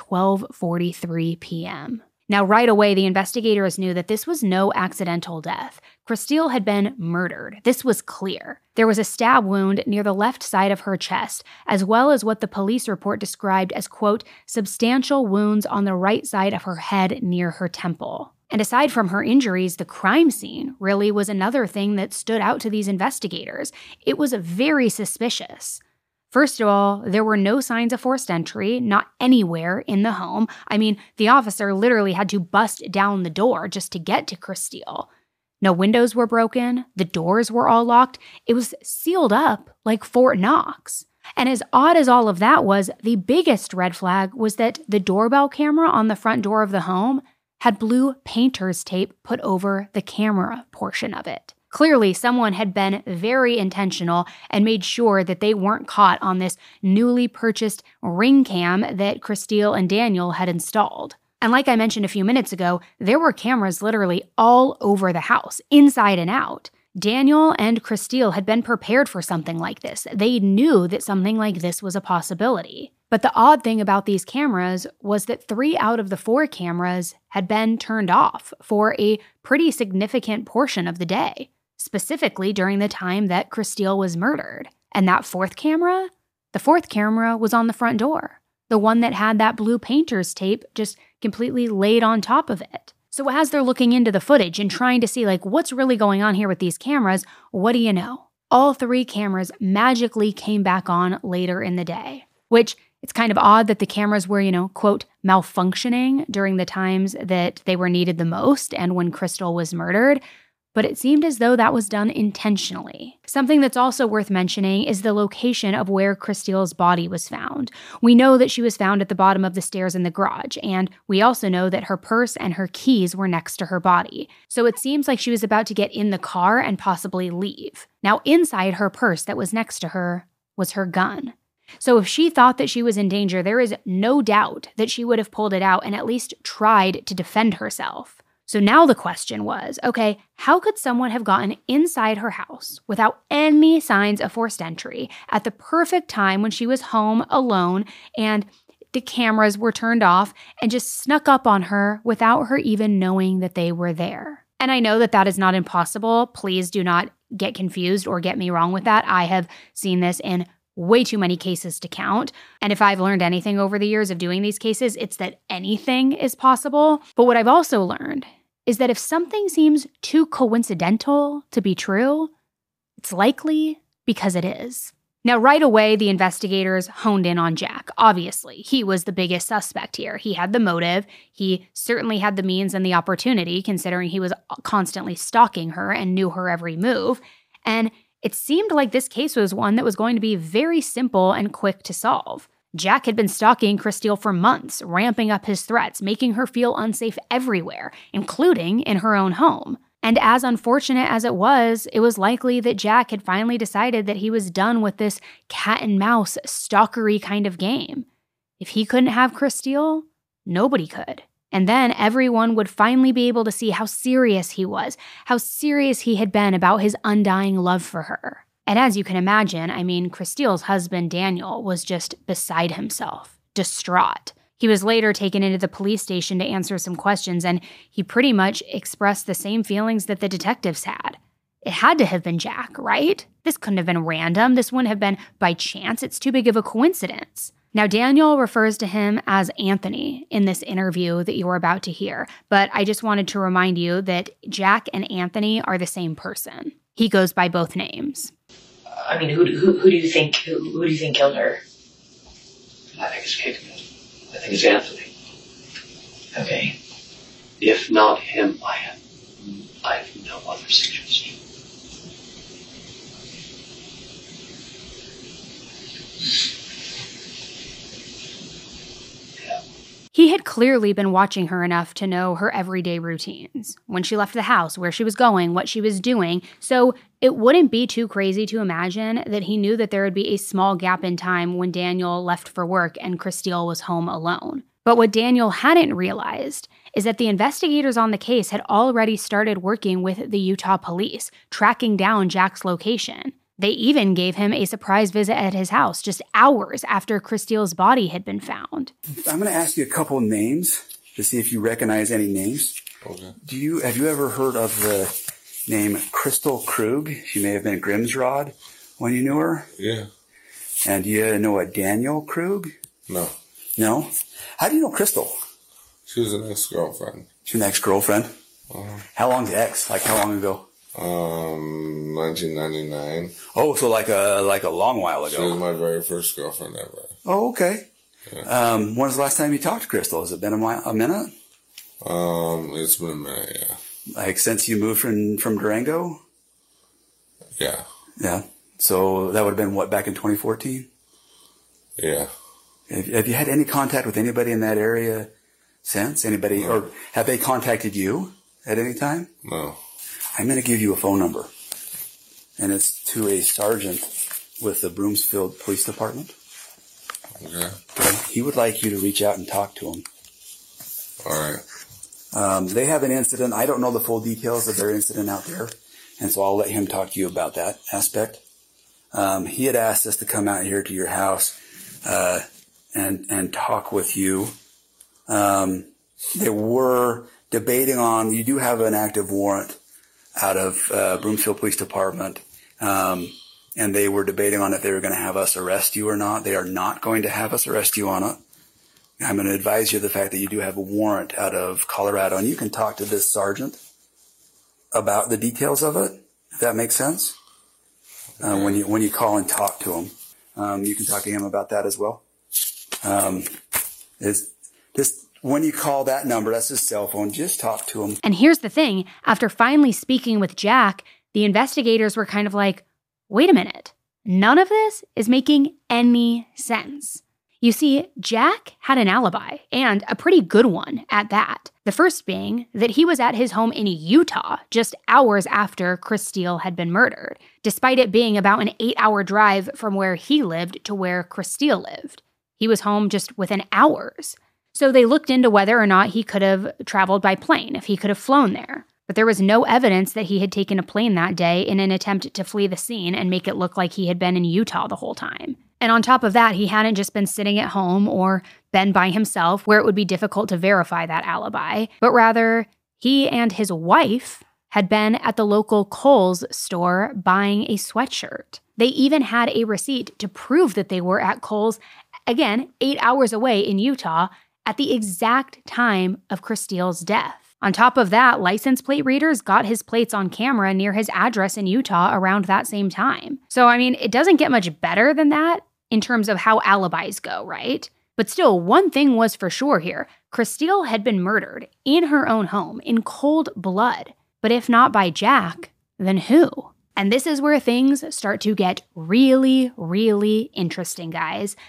12:43 p.m. Now, right away, the investigators knew that this was no accidental death. Christelle had been murdered. This was clear. There was a stab wound near the left side of her chest, as well as what the police report described as, quote, substantial wounds on the right side of her head near her temple. And aside from her injuries, the crime scene really was another thing that stood out to these investigators. It was very suspicious. First of all, there were no signs of forced entry, not anywhere in the home. I mean, the officer literally had to bust down the door just to get to Christelle. No windows were broken. The doors were all locked. It was sealed up like Fort Knox. And as odd as all of that was, the biggest red flag was that the doorbell camera on the front door of the home had blue painter's tape put over the camera portion of it. Clearly, someone had been very intentional and made sure that they weren't caught on this newly purchased ring cam that Christelle and Daniel had installed. And like I mentioned a few minutes ago, there were cameras literally all over the house, inside and out. Daniel and Christelle had been prepared for something like this. They knew that something like this was a possibility. But the odd thing about these cameras was that 3 out of the 4 cameras had been turned off for a pretty significant portion of the day, specifically during the time that Christelle was murdered. And that 4th camera? The 4th camera was on the front door, the one that had that blue painter's tape just completely laid on top of it. So as they're looking into the footage and trying to see what's really going on here with these cameras, what do you know? All 3 cameras magically came back on later in the day, which it's kind of odd that the cameras were, quote, malfunctioning during the times that they were needed the most and when Christelle was murdered. But it seemed as though that was done intentionally. Something that's also worth mentioning is the location of where Christelle's body was found. We know that she was found at the bottom of the stairs in the garage, and we also know that her purse and her keys were next to her body. So it seems like she was about to get in the car and possibly leave. Now, inside her purse that was next to her was her gun. So if she thought that she was in danger, there is no doubt that she would have pulled it out and at least tried to defend herself. So now the question was, okay, how could someone have gotten inside her house without any signs of forced entry at the perfect time when she was home alone and the cameras were turned off and just snuck up on her without her even knowing that they were there? And I know that that is not impossible. Please do not get confused or get me wrong with that. I have seen this in way too many cases to count. And if I've learned anything over the years of doing these cases, it's that anything is possible. But what I've also learned is that if something seems too coincidental to be true, it's likely because it is. Now, right away, the investigators honed in on Jack. Obviously, he was the biggest suspect here. He had the motive. He certainly had the means and the opportunity, considering he was constantly stalking her and knew her every move. And it seemed like this case was one that was going to be very simple and quick to solve. Jack had been stalking Christelle for months, ramping up his threats, making her feel unsafe everywhere, including in her own home. And as unfortunate as it was likely that Jack had finally decided that he was done with this cat and mouse stalkery kind of game. If he couldn't have Christelle, nobody could. And then everyone would finally be able to see how serious he was, how serious he had been about his undying love for her. And as you can imagine, Christelle's husband, Daniel, was just beside himself, distraught. He was later taken into the police station to answer some questions, and he pretty much expressed the same feelings that the detectives had. It had to have been Jack, right? This couldn't have been random. This wouldn't have been by chance. It's too big of a coincidence. Now, Daniel refers to him as Anthony in this interview that you were about to hear, but I just wanted to remind you that Jack and Anthony are the same person. He goes by both names. Who do you think killed her? I think it's Kate. I think it's Anthony. Okay. If not him, I have no other suggestion. He had clearly been watching her enough to know her everyday routines, when she left the house, where she was going, what she was doing, so it wouldn't be too crazy to imagine that he knew that there would be a small gap in time when Daniel left for work and Christelle was home alone. But what Daniel hadn't realized is that the investigators on the case had already started working with the Utah police, tracking down Jack's location. They even gave him a surprise visit at his house just hours after Christelle's body had been found. I'm going to ask you a couple of names to see if you recognize any names. Okay. Have you ever heard of the name Crystal Krug? She may have been Grimsrod when you knew her. Yeah. And do you know a Daniel Krug? No. No? How do you know Crystal? She was an ex-girlfriend. She's an ex-girlfriend? Uh-huh. How long's ex? Like how long ago? 1999. Oh, so like a long while ago. She was my very first girlfriend ever. Oh, okay. Yeah. When was the last time you talked to Crystal? Has it been a minute? It's been a minute, yeah. Like since you moved from Durango? Yeah. Yeah. So that would have been what, back in 2014? Yeah. Have you had any contact with anybody in that area since? Anybody, or have they contacted you at any time? No. I'm going to give you a phone number, and it's to a sergeant with the Broomfield Police Department. Okay. He would like you to reach out and talk to him. All right. They have an incident. I don't know the full details of their incident out there, and so I'll let him talk to you about that aspect. He had asked us to come out here to your house and talk with you. They were debating on, you do have an active warrant out of Broomfield Police Department, and they were debating on if they were going to have us arrest you or not. They are not going to have us arrest you on it. I'm going to advise you of the fact that you do have a warrant out of Colorado, and you can talk to this sergeant about the details of it, if that makes sense. When you call and talk to him, you can talk to him about that as well. It's just when you call that number, that's his cell phone, just talk to him. And here's the thing, after finally speaking with Jack, the investigators were kind of like, wait a minute, none of this is making any sense. You see, Jack had an alibi, and a pretty good one at that. The first being that he was at his home in Utah just hours after Christelle had been murdered, despite it being about an 8-hour drive from where he lived to where Christelle lived. He was home just within hours. So they looked into whether or not he could have traveled by plane, if he could have flown there. But there was no evidence that he had taken a plane that day in an attempt to flee the scene and make it look like he had been in Utah the whole time. And on top of that, he hadn't just been sitting at home or been by himself where it would be difficult to verify that alibi, but rather he and his wife had been at the local Kohl's store buying a sweatshirt. They even had a receipt to prove that they were at Kohl's, again, 8 hours away in Utah, at the exact time of Christelle's death. On top of that, license plate readers got his plates on camera near his address in Utah around that same time. So, it doesn't get much better than that in terms of how alibis go, right? But still, one thing was for sure here. Christelle had been murdered in her own home in cold blood. But if not by Jack, then who? And this is where things start to get really, really interesting, guys.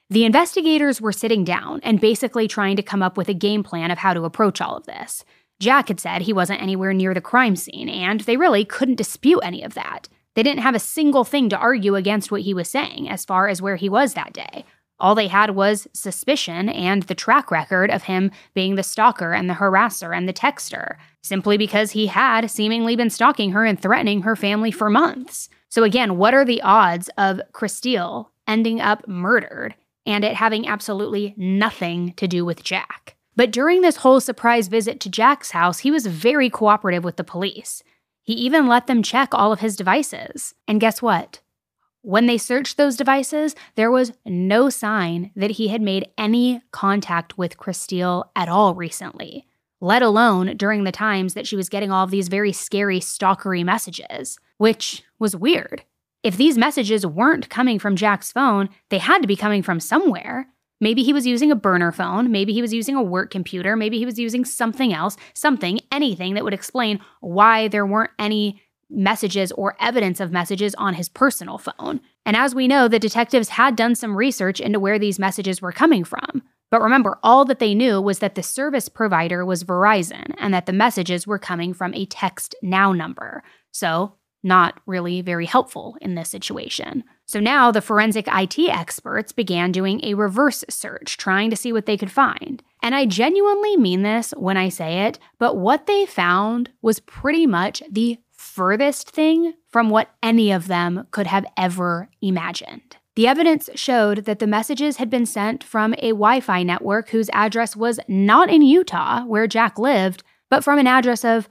The investigators were sitting down and basically trying to come up with a game plan of how to approach all of this. Jack had said he wasn't anywhere near the crime scene, and they really couldn't dispute any of that. They didn't have a single thing to argue against what he was saying as far as where he was that day. All they had was suspicion and the track record of him being the stalker and the harasser and the texter, simply because he had seemingly been stalking her and threatening her family for months. So again, what are the odds of Christelle ending up murdered and it having absolutely nothing to do with Jack? But during this whole surprise visit to Jack's house, he was very cooperative with the police. He even let them check all of his devices. And guess what? When they searched those devices, there was no sign that he had made any contact with Christelle at all recently, let alone during the times that she was getting all of these very scary stalkery messages, which was weird. If these messages weren't coming from Jack's phone, they had to be coming from somewhere. Maybe he was using a burner phone, maybe he was using a work computer, maybe he was using something else, anything that would explain why there weren't any messages or evidence of messages on his personal phone. And as we know, the detectives had done some research into where these messages were coming from. But remember, all that they knew was that the service provider was Verizon and that the messages were coming from a text now number. So, not really very helpful in this situation. So now the forensic IT experts began doing a reverse search, trying to see what they could find. And I genuinely mean this when I say it, but what they found was pretty much the furthest thing from what any of them could have ever imagined. The evidence showed that the messages had been sent from a Wi-Fi network whose address was not in Utah, where Jack lived, but from an address of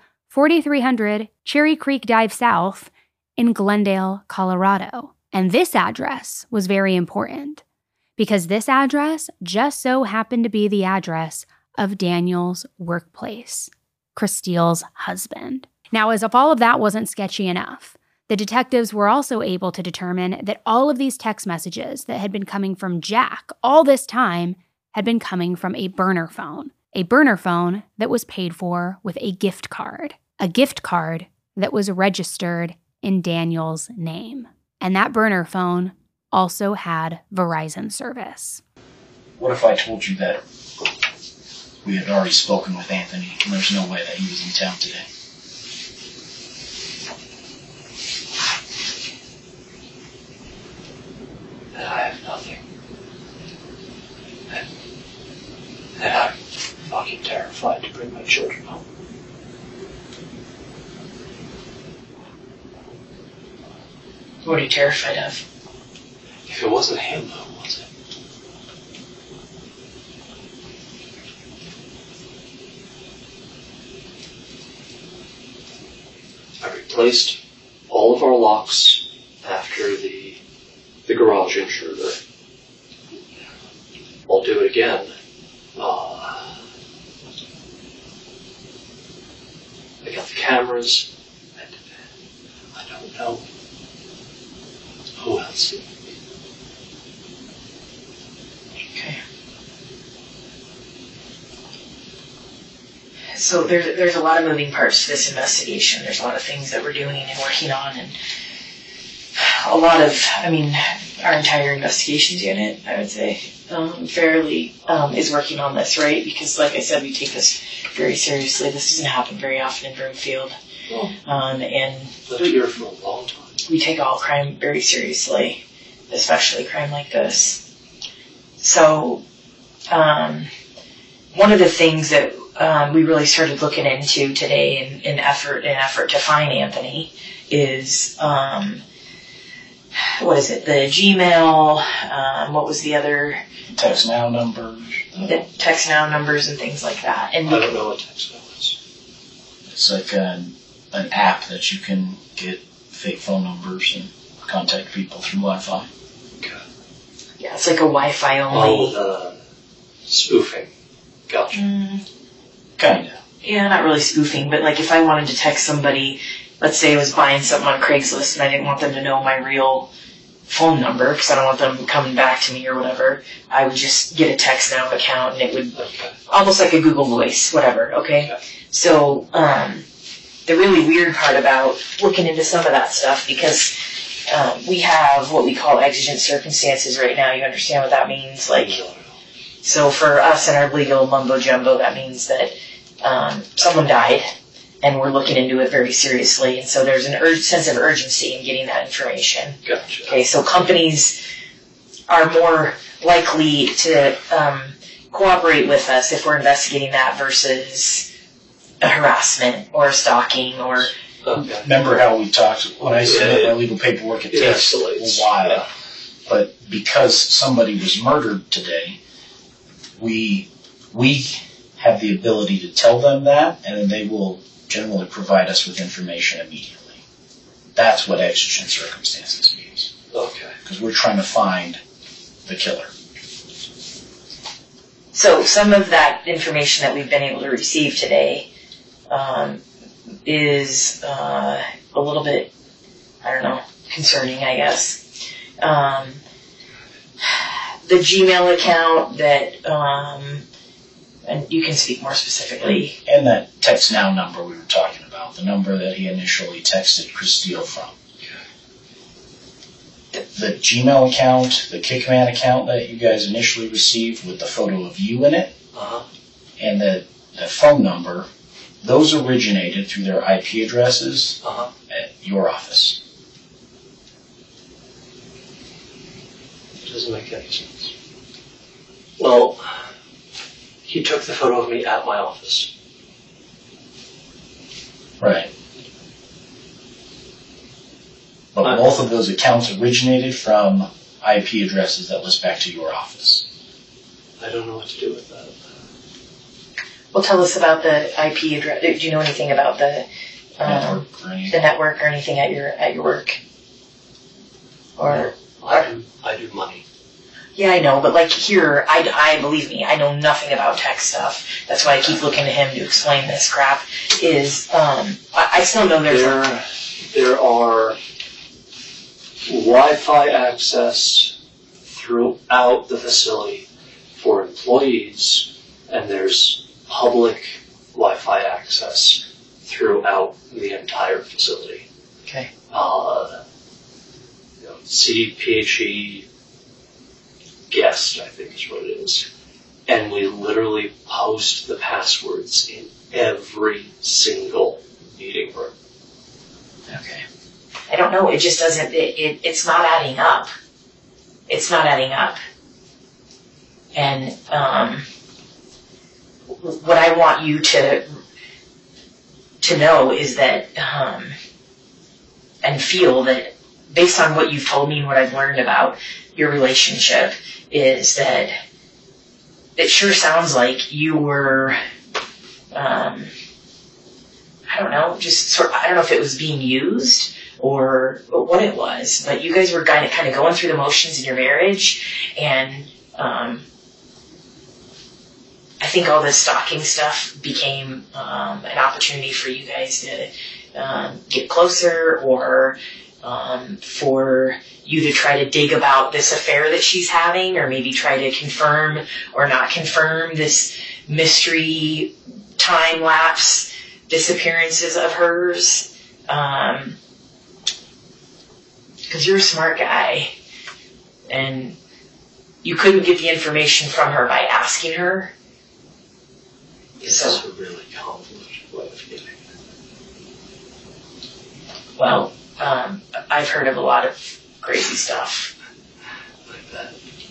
4300 Cherry Creek Drive South in Glendale, Colorado. And this address was very important because this address just so happened to be the address of Daniel's workplace, Christelle's husband. Now, as if all of that wasn't sketchy enough, the detectives were also able to determine that all of these text messages that had been coming from Jack all this time had been coming from a burner phone that was paid for with a gift card that was registered in Daniel's name. And that burner phone also had Verizon service. What if I told you that we had already spoken with Anthony and there's no way that he was in town today? That I have nothing. That I'm fucking terrified to bring my children home. What are you terrified of? If it wasn't him, who was it? I replaced all of our locks after the garage intruder. I'll do it again. I got the cameras. I don't know who else. Okay. So there's a lot of moving parts to this investigation. There's a lot of things that we're doing and working on, and a lot of, our entire investigations unit, I would say, fairly is working on this, right? Because like I said, we take this very seriously. This doesn't happen very often in Broomfield. And I've been here for a long time. We take all crime very seriously, especially crime like this. So, one of the things that we really started looking into today in effort to find Anthony is, what is it? The Gmail. What was the other? Text now numbers. The text now numbers and things like that. And I don't know what text now is. It's like an app that you can get fake phone numbers and contact people through Wi-Fi. Okay. Yeah, it's like a Wi-Fi only. Oh, spoofing. Gotcha. Kinda. Yeah, not really spoofing, but like if I wanted to text somebody, let's say I was buying something on Craigslist and I didn't want them to know my real phone number because I don't want them coming back to me or whatever, I would just get a text now account and it would, almost like a Google Voice, whatever, okay? So, the really weird part about looking into some of that stuff, because we have what we call exigent circumstances right now. You understand what that means? Like, so for us in our legal mumbo jumbo, that means that someone died, and we're looking into it very seriously. And so there's an sense of urgency in getting that information. Gotcha. Okay, so companies are more likely to cooperate with us if we're investigating that versus a harassment or a stalking or... Okay. Remember how we talked, when I submit my legal paperwork, it takes a while. Yeah. But because somebody was murdered today, we have the ability to tell them that, and then they will generally provide us with information immediately. That's what exigent circumstances means. Okay. Because we're trying to find the killer. So some of that information that we've been able to receive today is a little bit, I don't know, concerning, I guess. The Gmail account that, and you can speak more specifically. And that text now number we were talking about, the number that he initially texted Chris Steele from. The Gmail account, the Kickman account that you guys initially received with the photo of you in it, and the phone number, those originated through their IP addresses at your office. It doesn't make any sense. Well, he took the photo of me at my office. Right. But both of those accounts originated from IP addresses that list back to your office. I don't know what to do with that. Well, tell us about the IP address. Do you know anything about the network or anything at your work? Or I do money. Yeah, I know, but like here, I believe me, I know nothing about tech stuff. That's why I keep looking to him to explain this crap. I still know there are Wi-Fi access throughout the facility for employees, and there's public Wi-Fi access throughout the entire facility. Okay. CPHE guest, I think is what it is. And we literally post the passwords in every single meeting room. Okay. I don't know, it just doesn't, it's not adding up. It's not adding up. And, what I want you to know is that, and feel that based on what you've told me and what I've learned about your relationship, is that it sure sounds like you were, I don't know, I don't know if it was being used or what it was, but you guys were kind of going through the motions in your marriage, and I think all this stalking stuff became an opportunity for you guys to get closer, or for you to try to dig about this affair that she's having, or maybe try to confirm or not confirm this mystery time-lapse disappearances of hers. Because you're a smart guy, and you couldn't get the information from her by asking her. This is a really convoluted way of getting it. Well, I've heard of a lot of crazy stuff. Like that.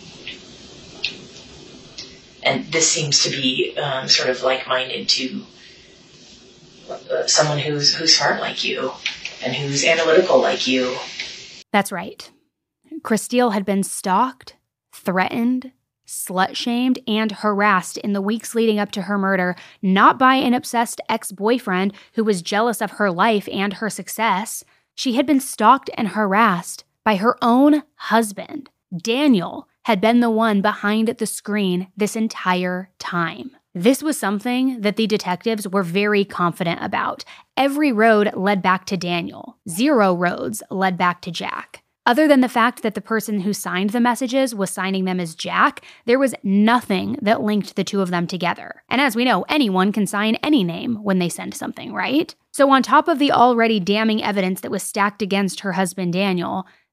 And this seems to be sort of like-minded to someone who's smart like you and who's analytical like you. That's right. Chris Steele had been stalked, threatened, slut-shamed, and harassed in the weeks leading up to her murder, not by an obsessed ex-boyfriend who was jealous of her life and her success. She had been stalked and harassed by her own husband. Daniel had been the one behind the screen this entire time. This was something that the detectives were very confident about. Every road led back to Daniel. 0 roads led back to Jack. Other than the fact that the person who signed the messages was signing them as Jack, there was nothing that linked the two of them together. And as we know, anyone can sign any name when they send something, right? So on top of the already damning evidence that was stacked against her husband Daniel,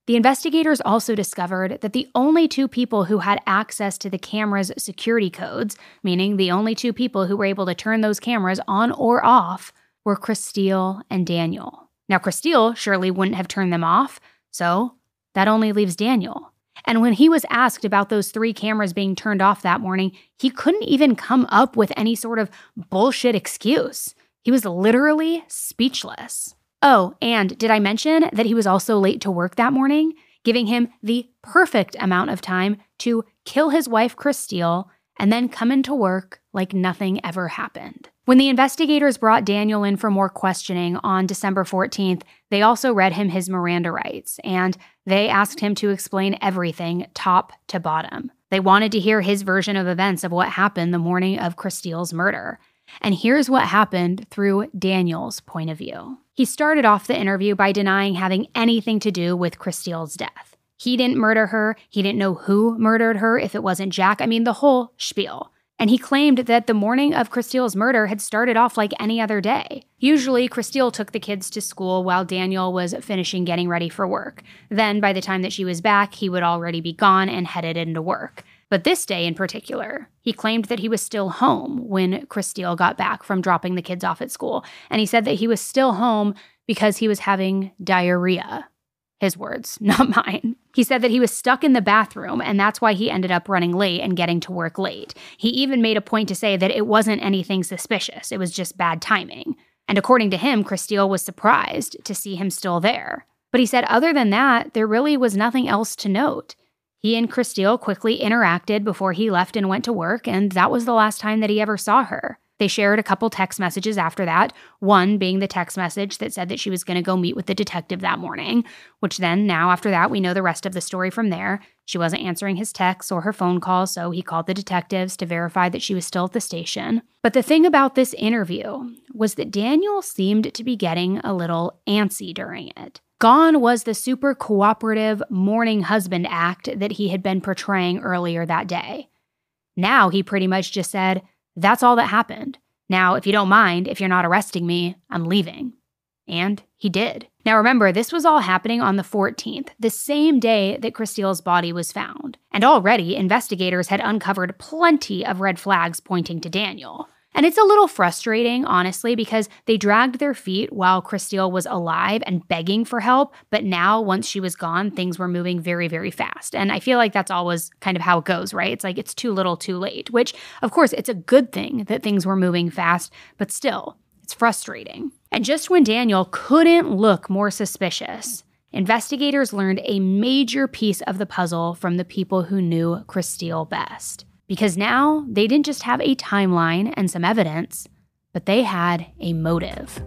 The investigators also discovered that the only two people who had access to the camera's security codes, meaning the only two people who were able to turn those cameras on or off, were Christile and Daniel. Now, Christile surely wouldn't have turned them off, so that only leaves Daniel. And when he was asked about those 3 cameras being turned off that morning, he couldn't even come up with any sort of bullshit excuse. He was literally speechless. Oh, and did I mention that he was also late to work that morning, giving him the perfect amount of time to kill his wife, Christile, and then come into work like nothing ever happened. When the investigators brought Daniel in for more questioning on December 14th, they also read him his Miranda rights, and they asked him to explain everything top to bottom. They wanted to hear his version of events of what happened the morning of Christile's murder. And here's what happened through Daniel's point of view. He started off the interview by denying having anything to do with Christile's death. He didn't murder her. He didn't know who murdered her if it wasn't Jack. I mean, the whole spiel. And he claimed that the morning of Christile's murder had started off like any other day. Usually, Christile took the kids to school while Daniel was finishing getting ready for work. Then, by the time that she was back, he would already be gone and headed into work. But this day in particular, he claimed that he was still home when Christile got back from dropping the kids off at school. And he said that he was still home because he was having diarrhea. His words, not mine. He said that he was stuck in the bathroom, and that's why he ended up running late and getting to work late. He even made a point to say that it wasn't anything suspicious. It was just bad timing. And according to him, Christile was surprised to see him still there. But he said other than that, there really was nothing else to note. He and Christile quickly interacted before he left and went to work, and that was the last time that he ever saw her. They shared a couple text messages after that, one being the text message that said that she was going to go meet with the detective that morning, which then, now after that, we know the rest of the story from there. She wasn't answering his texts or her phone calls, so he called the detectives to verify that she was still at the station. But the thing about this interview was that Daniel seemed to be getting a little antsy during it. Gone was the super cooperative morning husband act that he had been portraying earlier that day. Now he pretty much just said, "That's all that happened. Now, if you don't mind, if you're not arresting me, I'm leaving." And he did. Now remember, this was all happening on the 14th, the same day that Christile's body was found. And already, investigators had uncovered plenty of red flags pointing to Daniel. And it's a little frustrating, honestly, because they dragged their feet while Christile was alive and begging for help, but now, once she was gone, things were moving very, very fast. And I feel like that's always kind of how it goes, right? It's like it's too little, too late, which, of course, it's a good thing that things were moving fast, but still, it's frustrating. And just when Daniel couldn't look more suspicious, investigators learned a major piece of the puzzle from the people who knew Christile best. Because now, they didn't just have a timeline and some evidence, but they had a motive.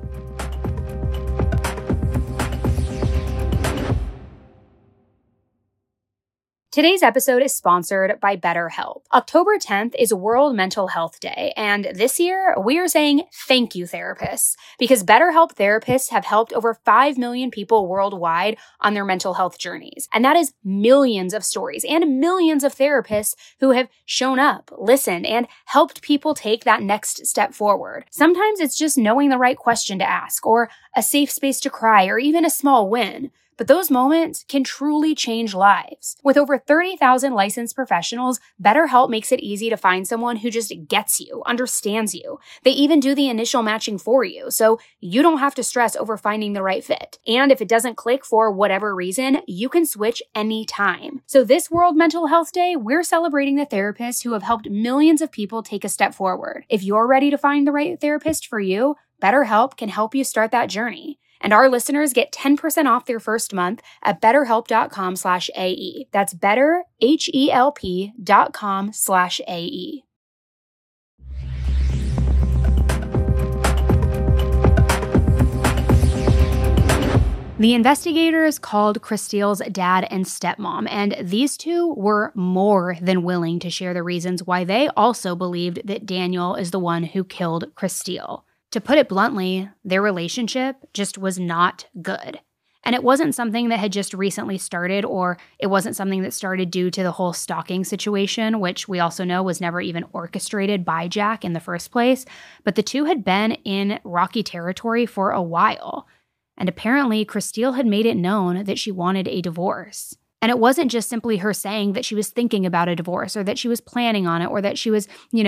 Today's episode is sponsored by BetterHelp. October 10th is World Mental Health Day, and this year we are saying thank you, therapists, because BetterHelp therapists have helped over 5 million people worldwide on their mental health journeys. And that is millions of stories and millions of therapists who have shown up, listened, and helped people take that next step forward. Sometimes it's just knowing the right question to ask, or a safe space to cry, or even a small win. But those moments can truly change lives. With over 30,000 licensed professionals, BetterHelp makes it easy to find someone who just gets you, understands you. They even do the initial matching for you, so you don't have to stress over finding the right fit. And if it doesn't click for whatever reason, you can switch anytime. So this World Mental Health Day, we're celebrating the therapists who have helped millions of people take a step forward. If you're ready to find the right therapist for you, BetterHelp can help you start that journey. And our listeners get 10% off their first month at betterhelp.com/AE. That's betterhelp.com/AE. The investigators called Christile's dad and stepmom, and these two were more than willing to share the reasons why they also believed that Daniel is the one who killed Christile. To put it bluntly, their relationship just was not good. And it wasn't something that had just recently started, or it wasn't something that started due to the whole stalking situation, which we also know was never even orchestrated by Jack in the first place. But the two had been in rocky territory for a while. And apparently, Christelle had made it known that she wanted a divorce. And it wasn't just simply her saying that she was thinking about a divorce or that she was planning on it or that she was,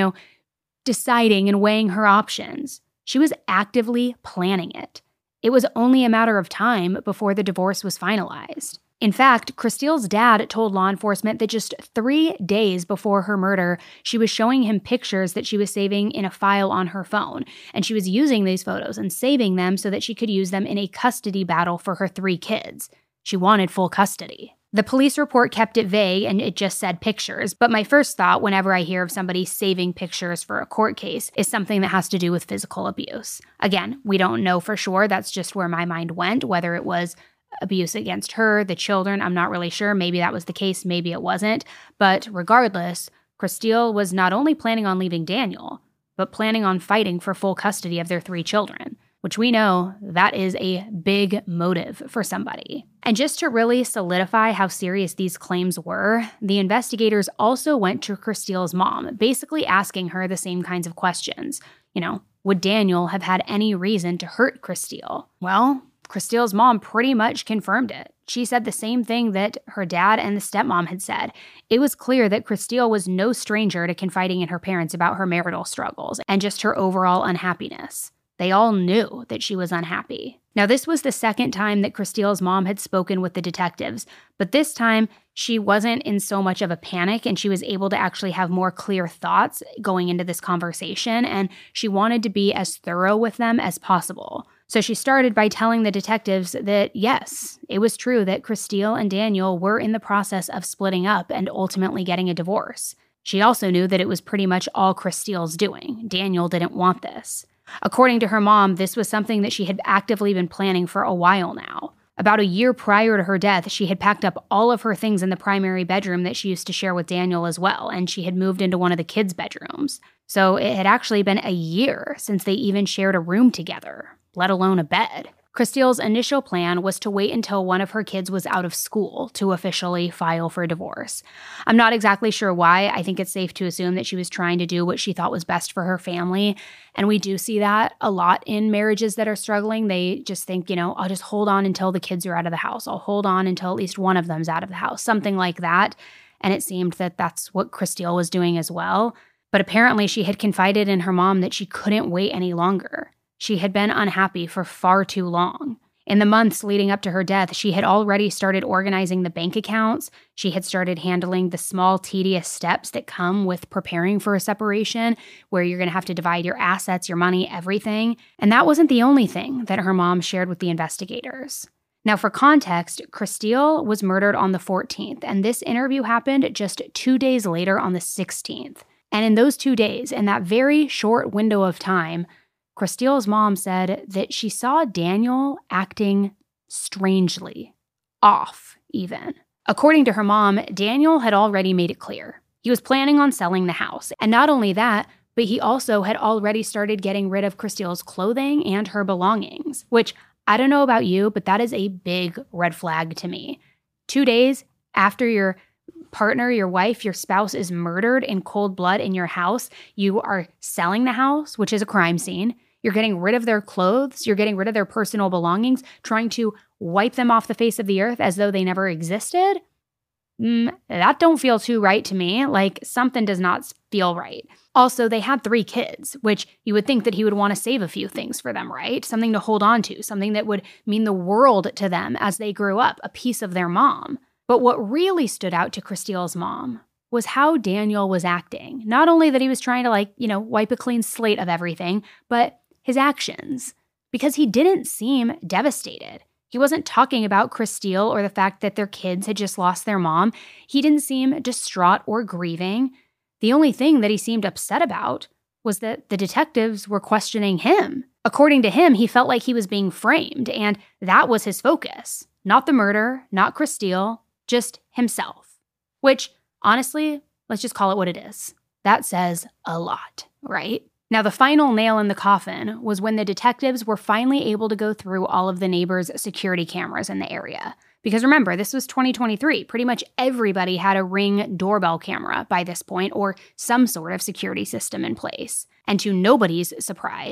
deciding and weighing her options. She was actively planning it. It was only a matter of time before the divorce was finalized. In fact, Christelle's dad told law enforcement that just 3 days before her murder, she was showing him pictures that she was saving in a file on her phone, and she was using these photos and saving them so that she could use them in a custody battle for her 3 kids. She wanted full custody. The police report kept it vague and it just said pictures, but my first thought whenever I hear of somebody saving pictures for a court case is something that has to do with physical abuse. Again, we don't know for sure. That's just where my mind went, whether it was abuse against her, the children, I'm not really sure. Maybe that was the case, maybe it wasn't. But regardless, Christelle was not only planning on leaving Daniel, but planning on fighting for full custody of their 3 children, which we know that is a big motive for somebody. And just to really solidify how serious these claims were, the investigators also went to Christelle's mom, basically asking her the same kinds of questions. Would Daniel have had any reason to hurt Christelle? Well, Christelle's mom pretty much confirmed it. She said the same thing that her dad and the stepmom had said. It was clear that Christelle was no stranger to confiding in her parents about her marital struggles and just her overall unhappiness. They all knew that she was unhappy. Now, this was the second time that Christelle's mom had spoken with the detectives, but this time she wasn't in so much of a panic and she was able to actually have more clear thoughts going into this conversation, and she wanted to be as thorough with them as possible. So she started by telling the detectives that, yes, it was true that Christelle and Daniel were in the process of splitting up and ultimately getting a divorce. She also knew that it was pretty much all Christelle's doing. Daniel didn't want this. According to her mom, this was something that she had actively been planning for a while now. About a year prior to her death, she had packed up all of her things in the primary bedroom that she used to share with Daniel as well, and she had moved into one of the kids' bedrooms. So it had actually been a year since they even shared a room together, let alone a bed. Christelle's initial plan was to wait until one of her kids was out of school to officially file for divorce. I'm not exactly sure why. I think it's safe to assume that she was trying to do what she thought was best for her family. And we do see that a lot in marriages that are struggling. They just think, I'll just hold on until the kids are out of the house. I'll hold on until at least one of them's out of the house, something like that. And it seemed that that's what Christelle was doing as well. But apparently she had confided in her mom that she couldn't wait any longer. She had been unhappy for far too long. In the months leading up to her death, she had already started organizing the bank accounts. She had started handling the small, tedious steps that come with preparing for a separation, where you're going to have to divide your assets, your money, everything. And that wasn't the only thing that her mom shared with the investigators. Now, for context, Christelle was murdered on the 14th, and this interview happened just 2 days later on the 16th. And in those 2 days, in that very short window of time, Christelle's mom said that she saw Daniel acting strangely, off even. According to her mom, Daniel had already made it clear. He was planning on selling the house. And not only that, but he also had already started getting rid of Christelle's clothing and her belongings, which I don't know about you, but that is a big red flag to me. 2 days after your partner, your wife, your spouse is murdered in cold blood in your house, you are selling the house, which is a crime scene. You're getting rid of their clothes. You're getting rid of their personal belongings, trying to wipe them off the face of the earth as though they never existed. That don't feel too right to me. Like, something does not feel right. Also, they had 3 kids, which you would think that he would want to save a few things for them, right? Something to hold on to, something that would mean the world to them as they grew up, a piece of their mom. But what really stood out to Christelle's mom was how Daniel was acting. Not only that he was trying to wipe a clean slate of everything, but his actions, because he didn't seem devastated. He wasn't talking about Christelle or the fact that their kids had just lost their mom. He didn't seem distraught or grieving. The only thing that he seemed upset about was that the detectives were questioning him. According to him, he felt like he was being framed, and that was his focus. Not the murder, not Christelle, just himself. Which, honestly, let's just call it what it is. That says a lot, right? Now, the final nail in the coffin was when the detectives were finally able to go through all of the neighbors' security cameras in the area. Because remember, this was 2023. Pretty much everybody had a Ring doorbell camera by this point, or some sort of security system in place. And to nobody's surprise,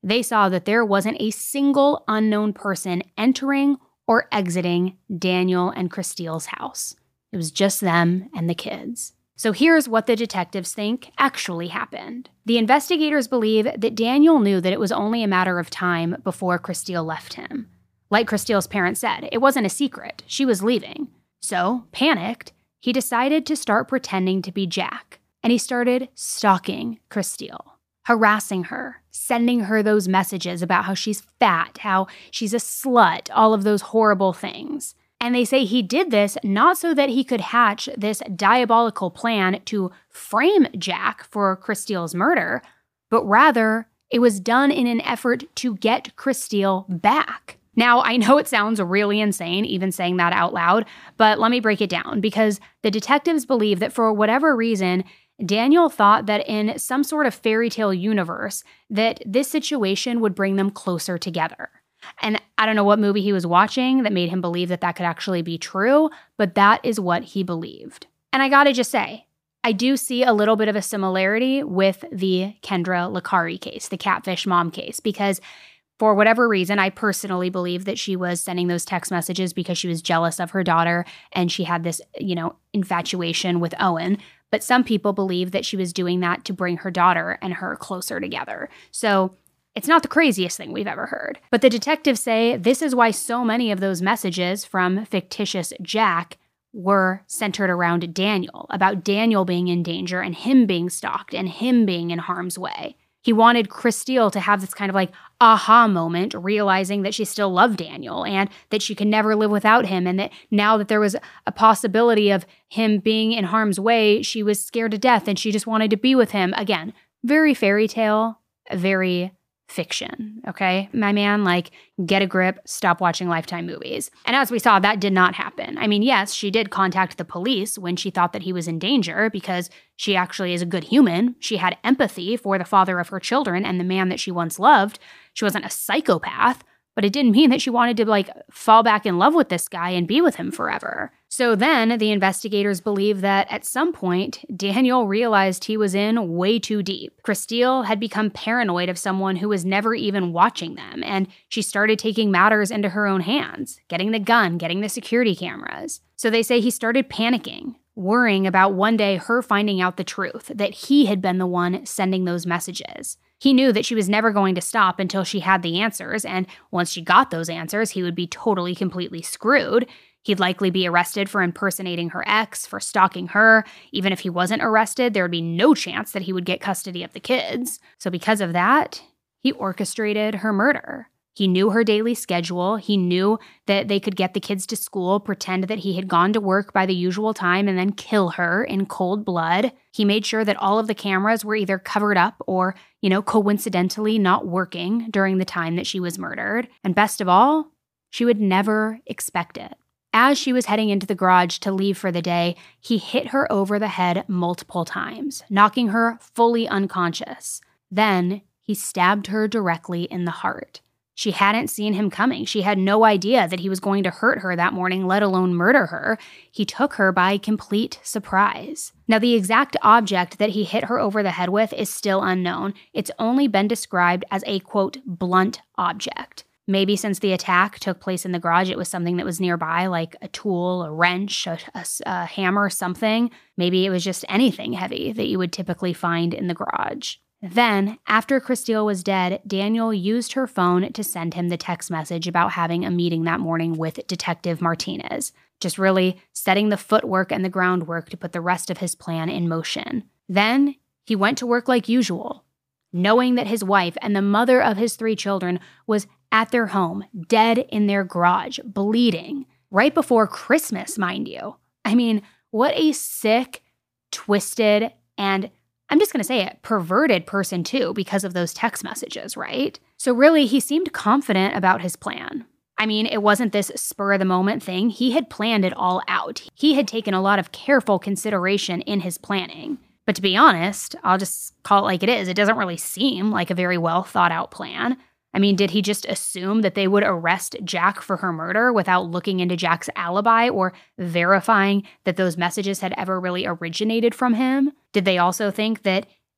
they saw that there wasn't a single unknown person entering or exiting Daniel and Christile's house. It was just them and the kids. So here's what the detectives think actually happened. The investigators believe that Daniel knew that it was only a matter of time before Christile left him. Like Christile's parents said, it wasn't a secret. She was leaving. So, panicked, he decided to start pretending to be Jack. And he started stalking Christile, harassing her, sending her those messages about how she's fat, how she's a slut, all of those horrible things. And they say he did this not so that he could hatch this diabolical plan to frame Jack for Christile's murder, but rather it was done in an effort to get Christile back. Now, I know it sounds really insane even saying that out loud, but let me break it down because the detectives believe that for whatever reason, Daniel thought that in some sort of fairy tale universe that this situation would bring them closer together. And I don't know what movie he was watching that made him believe that that could actually be true, but that is what he believed. And I gotta just say, I do see a little bit of a similarity with the Kendra Licari case, the Catfish Mom case, because for whatever reason, I personally believe that she was sending those text messages because she was jealous of her daughter and she had this, infatuation with Owen. But some people believe that she was doing that to bring her daughter and her closer together. So it's not the craziest thing we've ever heard. But the detectives say this is why so many of those messages from fictitious Jack were centered around Daniel, about Daniel being in danger and him being stalked and him being in harm's way. He wanted Christile to have this kind of aha moment, realizing that she still loved Daniel and that she could never live without him, and that now that there was a possibility of him being in harm's way, she was scared to death and she just wanted to be with him. Again, very fairy tale, very fiction, okay? My man, get a grip, stop watching Lifetime movies. And as we saw, that did not happen. I mean, yes, she did contact the police when she thought that he was in danger because she actually is a good human. She had empathy for the father of her children and the man that she once loved. She wasn't a psychopath, but it didn't mean that she wanted to fall back in love with this guy and be with him forever. So then the investigators believe that at some point, Daniel realized he was in way too deep. Christile had become paranoid of someone who was never even watching them, and she started taking matters into her own hands, getting the gun, getting the security cameras. So they say he started panicking, worrying about one day her finding out the truth, that he had been the one sending those messages. He knew that she was never going to stop until she had the answers, and once she got those answers, he would be totally, completely screwed. He'd likely be arrested for impersonating her ex, for stalking her. Even if he wasn't arrested, there would be no chance that he would get custody of the kids. So because of that, he orchestrated her murder. He knew her daily schedule. He knew that they could get the kids to school, pretend that he had gone to work by the usual time, and then kill her in cold blood. He made sure that all of the cameras were either covered up or, coincidentally not working during the time that she was murdered. And best of all, she would never expect it. As she was heading into the garage to leave for the day, he hit her over the head multiple times, knocking her fully unconscious. Then he stabbed her directly in the heart. She hadn't seen him coming. She had no idea that he was going to hurt her that morning, let alone murder her. He took her by complete surprise. Now, the exact object that he hit her over the head with is still unknown. It's only been described as a, quote, blunt object. Maybe since the attack took place in the garage, it was something that was nearby, like a tool, a wrench, a hammer, something. Maybe it was just anything heavy that you would typically find in the garage. Then, after Christile was dead, Daniel used her phone to send him the text message about having a meeting that morning with Detective Martinez, just really setting the footwork and the groundwork to put the rest of his plan in motion. Then, he went to work like usual, knowing that his wife and the mother of his 3 children was at their home, dead in their garage, bleeding, right before Christmas, mind you. I mean, what a sick, twisted, and I'm just going to say it, perverted person too because of those text messages, right? So really, he seemed confident about his plan. I mean, it wasn't this spur-of-the-moment thing. He had planned it all out. He had taken a lot of careful consideration in his planning. But to be honest, I'll just call it like it is. It doesn't really seem like a very well thought-out plan. I mean, did he just assume that they would arrest Jack for her murder without looking into Jack's alibi or verifying that those messages had ever really originated from him? Did they also think that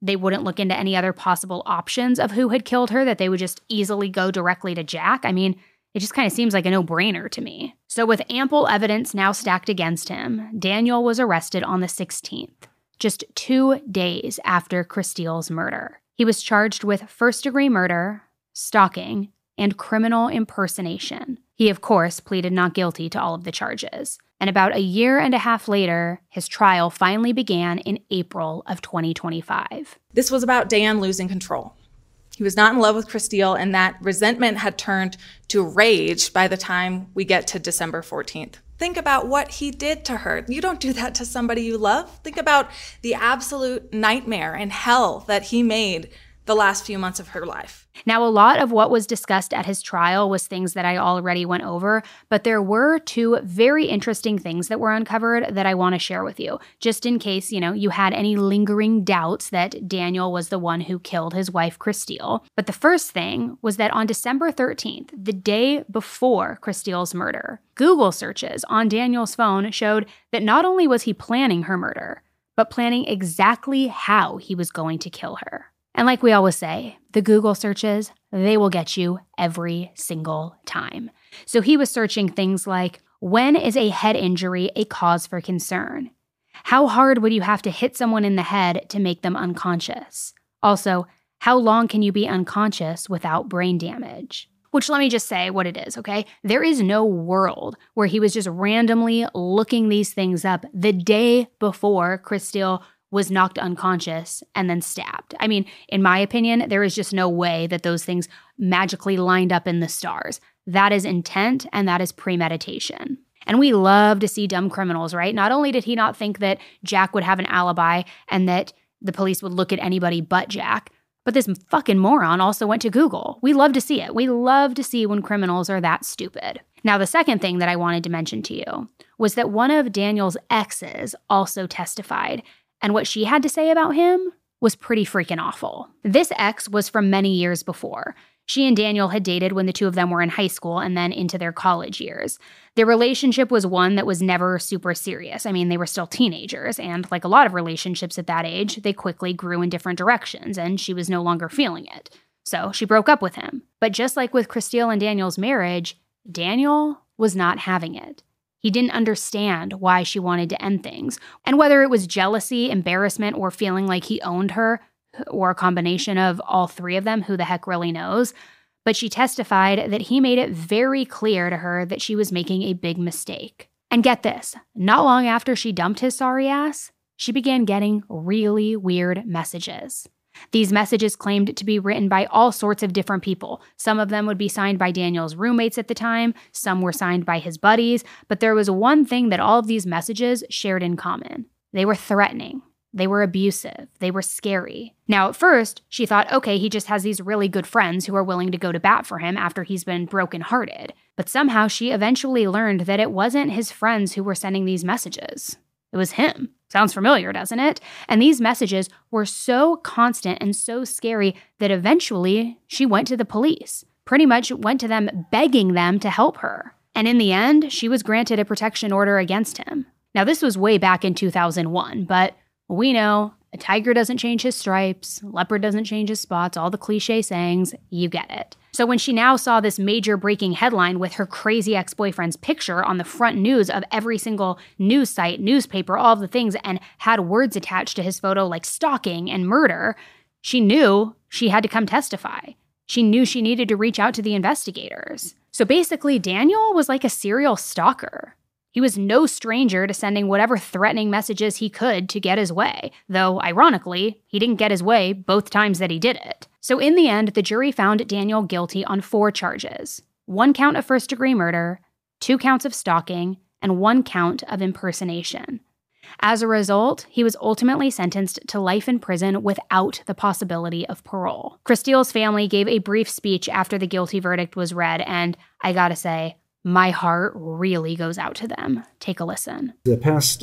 they wouldn't look into any other possible options of who had killed her, that they would just easily go directly to Jack. I mean, it just kind of seems like a no-brainer to me. So with ample evidence now stacked against him, Daniel was arrested on the 16th, just 2 days after Christiel's murder. He was charged with first-degree murder, stalking, and criminal impersonation. He, of course, pleaded not guilty to all of the charges. And about 1.5 years later, his trial finally began in April of 2025. This was about Dan losing control. He was not in love with Christiel, and that resentment had turned to rage by the time we get to December 14th. Think about what he did to her. You don't do that to somebody you love. Think about the absolute nightmare and hell that he made the last few months of her life. Now, a lot of what was discussed at his trial was things that I already went over, but there were 2 very interesting things that were uncovered that I want to share with you, just in case, you had any lingering doubts that Daniel was the one who killed his wife, Christiel. But the first thing was that on December 13th, the day before Christiel's murder, Google searches on Daniel's phone showed that not only was he planning her murder, but planning exactly how he was going to kill her. And like we always say, the Google searches, they will get you every single time. So he was searching things like, when is a head injury a cause for concern? How hard would you have to hit someone in the head to make them unconscious? Also, how long can you be unconscious without brain damage? Which, let me just say what it is, okay? There is no world where he was just randomly looking these things up the day before Christiel was knocked unconscious and then stabbed. I mean, in my opinion, there is just no way that those things magically lined up in the stars. That is intent and that is premeditation. And we love to see dumb criminals, right? Not only did he not think that Jack would have an alibi and that the police would look at anybody but Jack, but this fucking moron also went to Google. We love to see it. We love to see when criminals are that stupid. Now, the second thing that I wanted to mention to you was that one of Daniel's exes also testified, and what she had to say about him was pretty freaking awful. This ex was from many years before. She and Daniel had dated when the 2 of them were in high school and then into their college years. Their relationship was one that was never super serious. I mean, they were still teenagers, and like a lot of relationships at that age, they quickly grew in different directions, and she was no longer feeling it. So she broke up with him. But just like with Christiel and Daniel's marriage, Daniel was not having it. He didn't understand why she wanted to end things. And whether it was jealousy, embarrassment, or feeling like he owned her, or a combination of all 3 of them, who the heck really knows, but she testified that he made it very clear to her that she was making a big mistake. And get this, not long after she dumped his sorry ass, she began getting really weird messages. These messages claimed to be written by all sorts of different people. Some of them would be signed by Daniel's roommates at the time, some were signed by his buddies, but there was one thing that all of these messages shared in common. They were threatening. They were abusive. They were scary. Now, at first, she thought, okay, he just has these really good friends who are willing to go to bat for him after he's been brokenhearted. But somehow she eventually learned that it wasn't his friends who were sending these messages. It was him. Sounds familiar, doesn't it? And these messages were so constant and so scary that eventually she went to the police. Pretty much went to them begging them to help her. And in the end, she was granted a protection order against him. Now, this was way back in 2001, but we know a tiger doesn't change his stripes, leopard doesn't change his spots, all the cliche sayings, you get it. So when she now saw this major breaking headline with her crazy ex-boyfriend's picture on the front news of every single news site, newspaper, all of the things, and had words attached to his photo like stalking and murder, she knew she had to come testify. She knew she needed to reach out to the investigators. So basically, Daniel was like a serial stalker. He was no stranger to sending whatever threatening messages he could to get his way, though, ironically, he didn't get his way both times that he did it. So in the end, the jury found Daniel guilty on 4 charges. 1 count of first-degree murder, 2 counts of stalking, and 1 count of impersonation. As a result, he was ultimately sentenced to life in prison without the possibility of parole. Christiel's family gave a brief speech after the guilty verdict was read, and I gotta say, my heart really goes out to them. Take a listen. The past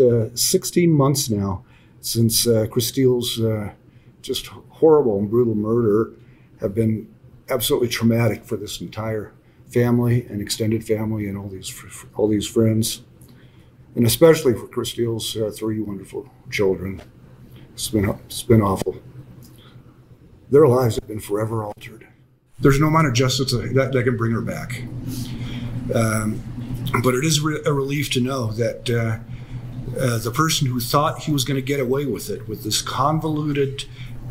16 months now, since Christiel's just horrible and brutal murder, have been absolutely traumatic for this entire family and extended family and all these friends, and especially for Christiel's 3 wonderful children. It's been awful. their lives have been forever altered. There's no amount of justice that can bring her back. But it is a relief to know that the person who thought he was going to get away with it, with this convoluted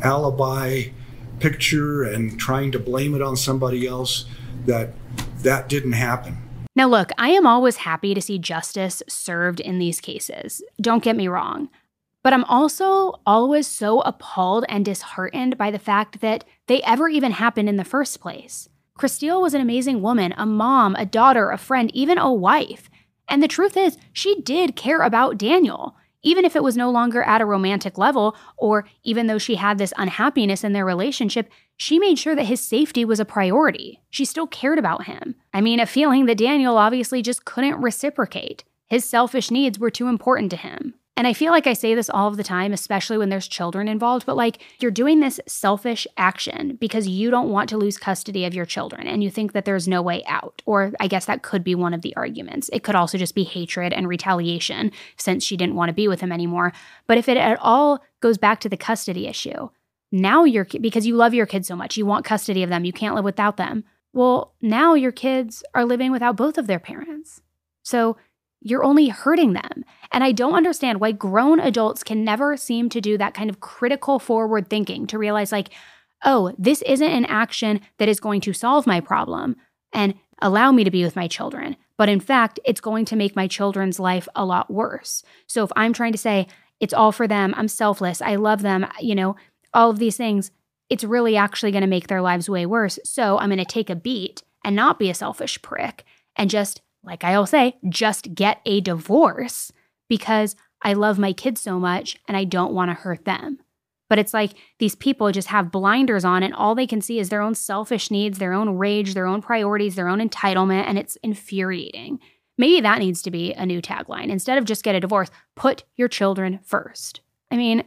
alibi picture and trying to blame it on somebody else, that didn't happen. Now look, I am always happy to see justice served in these cases. Don't get me wrong. But I'm also always so appalled and disheartened by the fact that they ever even happened in the first place. Christelle was an amazing woman, a mom, a daughter, a friend, even a wife. And the truth is, she did care about Daniel. Even if it was no longer at a romantic level, or even though she had this unhappiness in their relationship, she made sure that his safety was a priority. She still cared about him. I mean, a feeling that Daniel obviously just couldn't reciprocate. His selfish needs were too important to him. And I feel like I say this all of the time, especially when there's children involved, but like, you're doing this selfish action because you don't want to lose custody of your children and you think that there's no way out. Or I guess that could be one of the arguments. It could also just be hatred and retaliation since she didn't want to be with him anymore. But if it at all goes back to the custody issue, now because you love your kids so much, you want custody of them, you can't live without them. Well, now your kids are living without both of their parents. So you're only hurting them. And I don't understand why grown adults can never seem to do that kind of critical forward thinking to realize like, oh, this isn't an action that is going to solve my problem and allow me to be with my children. But in fact, it's going to make my children's life a lot worse. So if I'm trying to say it's all for them, I'm selfless, I love them, all of these things, it's really actually going to make their lives way worse. So I'm going to take a beat and not be a selfish prick and just, like I'll say, just get a divorce because I love my kids so much and I don't want to hurt them. But it's like these people just have blinders on and all they can see is their own selfish needs, their own rage, their own priorities, their own entitlement, and it's infuriating. Maybe that needs to be a new tagline. Instead of just get a divorce, put your children first. I mean,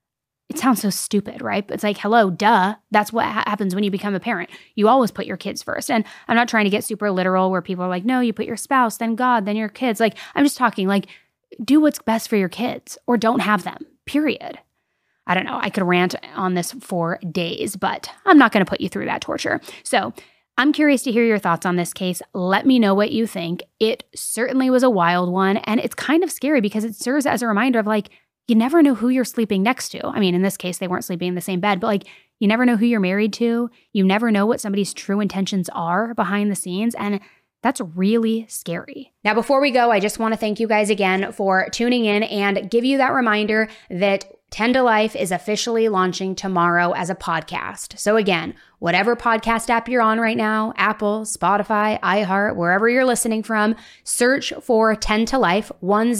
it sounds so stupid, right? But it's like, hello, duh. That's what happens when you become a parent. You always put your kids first. And I'm not trying to get super literal where people are like, no, you put your spouse, then God, then your kids. Like, I'm just talking like, do what's best for your kids or don't have them, period. I don't know. I could rant on this for days, but I'm not going to put you through that torture. So I'm curious to hear your thoughts on this case. Let me know what you think. It certainly was a wild one, and it's kind of scary because it serves as a reminder of like, you never know who you're sleeping next to. I mean, in this case, they weren't sleeping in the same bed, but like, you never know who you're married to. You never know what somebody's true intentions are behind the scenes, and that's really scary. Now, before we go, I just want to thank you guys again for tuning in and give you that reminder that 10 to Life is officially launching tomorrow as a podcast. So again, whatever podcast app you're on right now, Apple, Spotify, iHeart, wherever you're listening from, search for 10 to Life,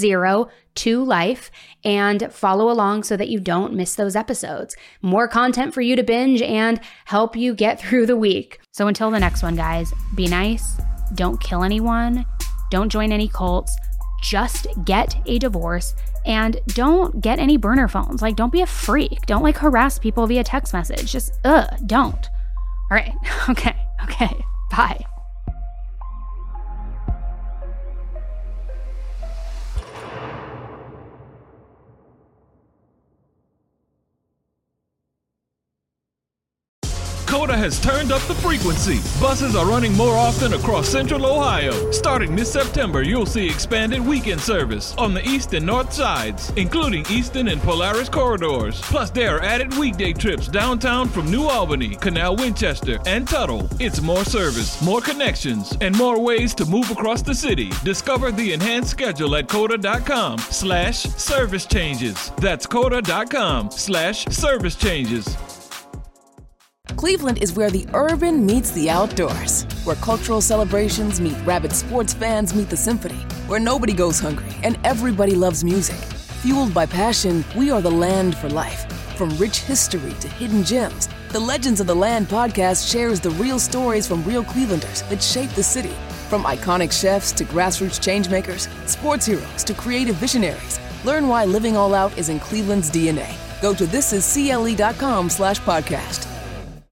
102 Life, and follow along so that you don't miss those episodes. More content for you to binge and help you get through the week. So until the next one, guys, be nice, don't kill anyone, don't join any cults, just get a divorce, and don't get any burner phones. Like, don't be a freak. Don't like harass people via text message. Just, don't. All right. Okay. Bye. COTA has turned up the frequency. Buses are running more often across Central Ohio. Starting this September, you'll see expanded weekend service on the east and north sides, including Eastern and Polaris corridors. Plus, there are added weekday trips downtown from New Albany, Canal Winchester, and Tuttle. It's more service, more connections, and more ways to move across the city. Discover the enhanced schedule at COTA.com/service changes. That's COTA.com/service changes. Cleveland is where the urban meets the outdoors, where cultural celebrations meet rabid sports fans meet the symphony, where nobody goes hungry and everybody loves music. Fueled by passion, we are the land for life. From rich history to hidden gems, the Legends of the Land podcast shares the real stories from real Clevelanders that shape the city. From iconic chefs to grassroots changemakers, sports heroes to creative visionaries, learn why living all out is in Cleveland's DNA. Go to thisiscle.com/podcast.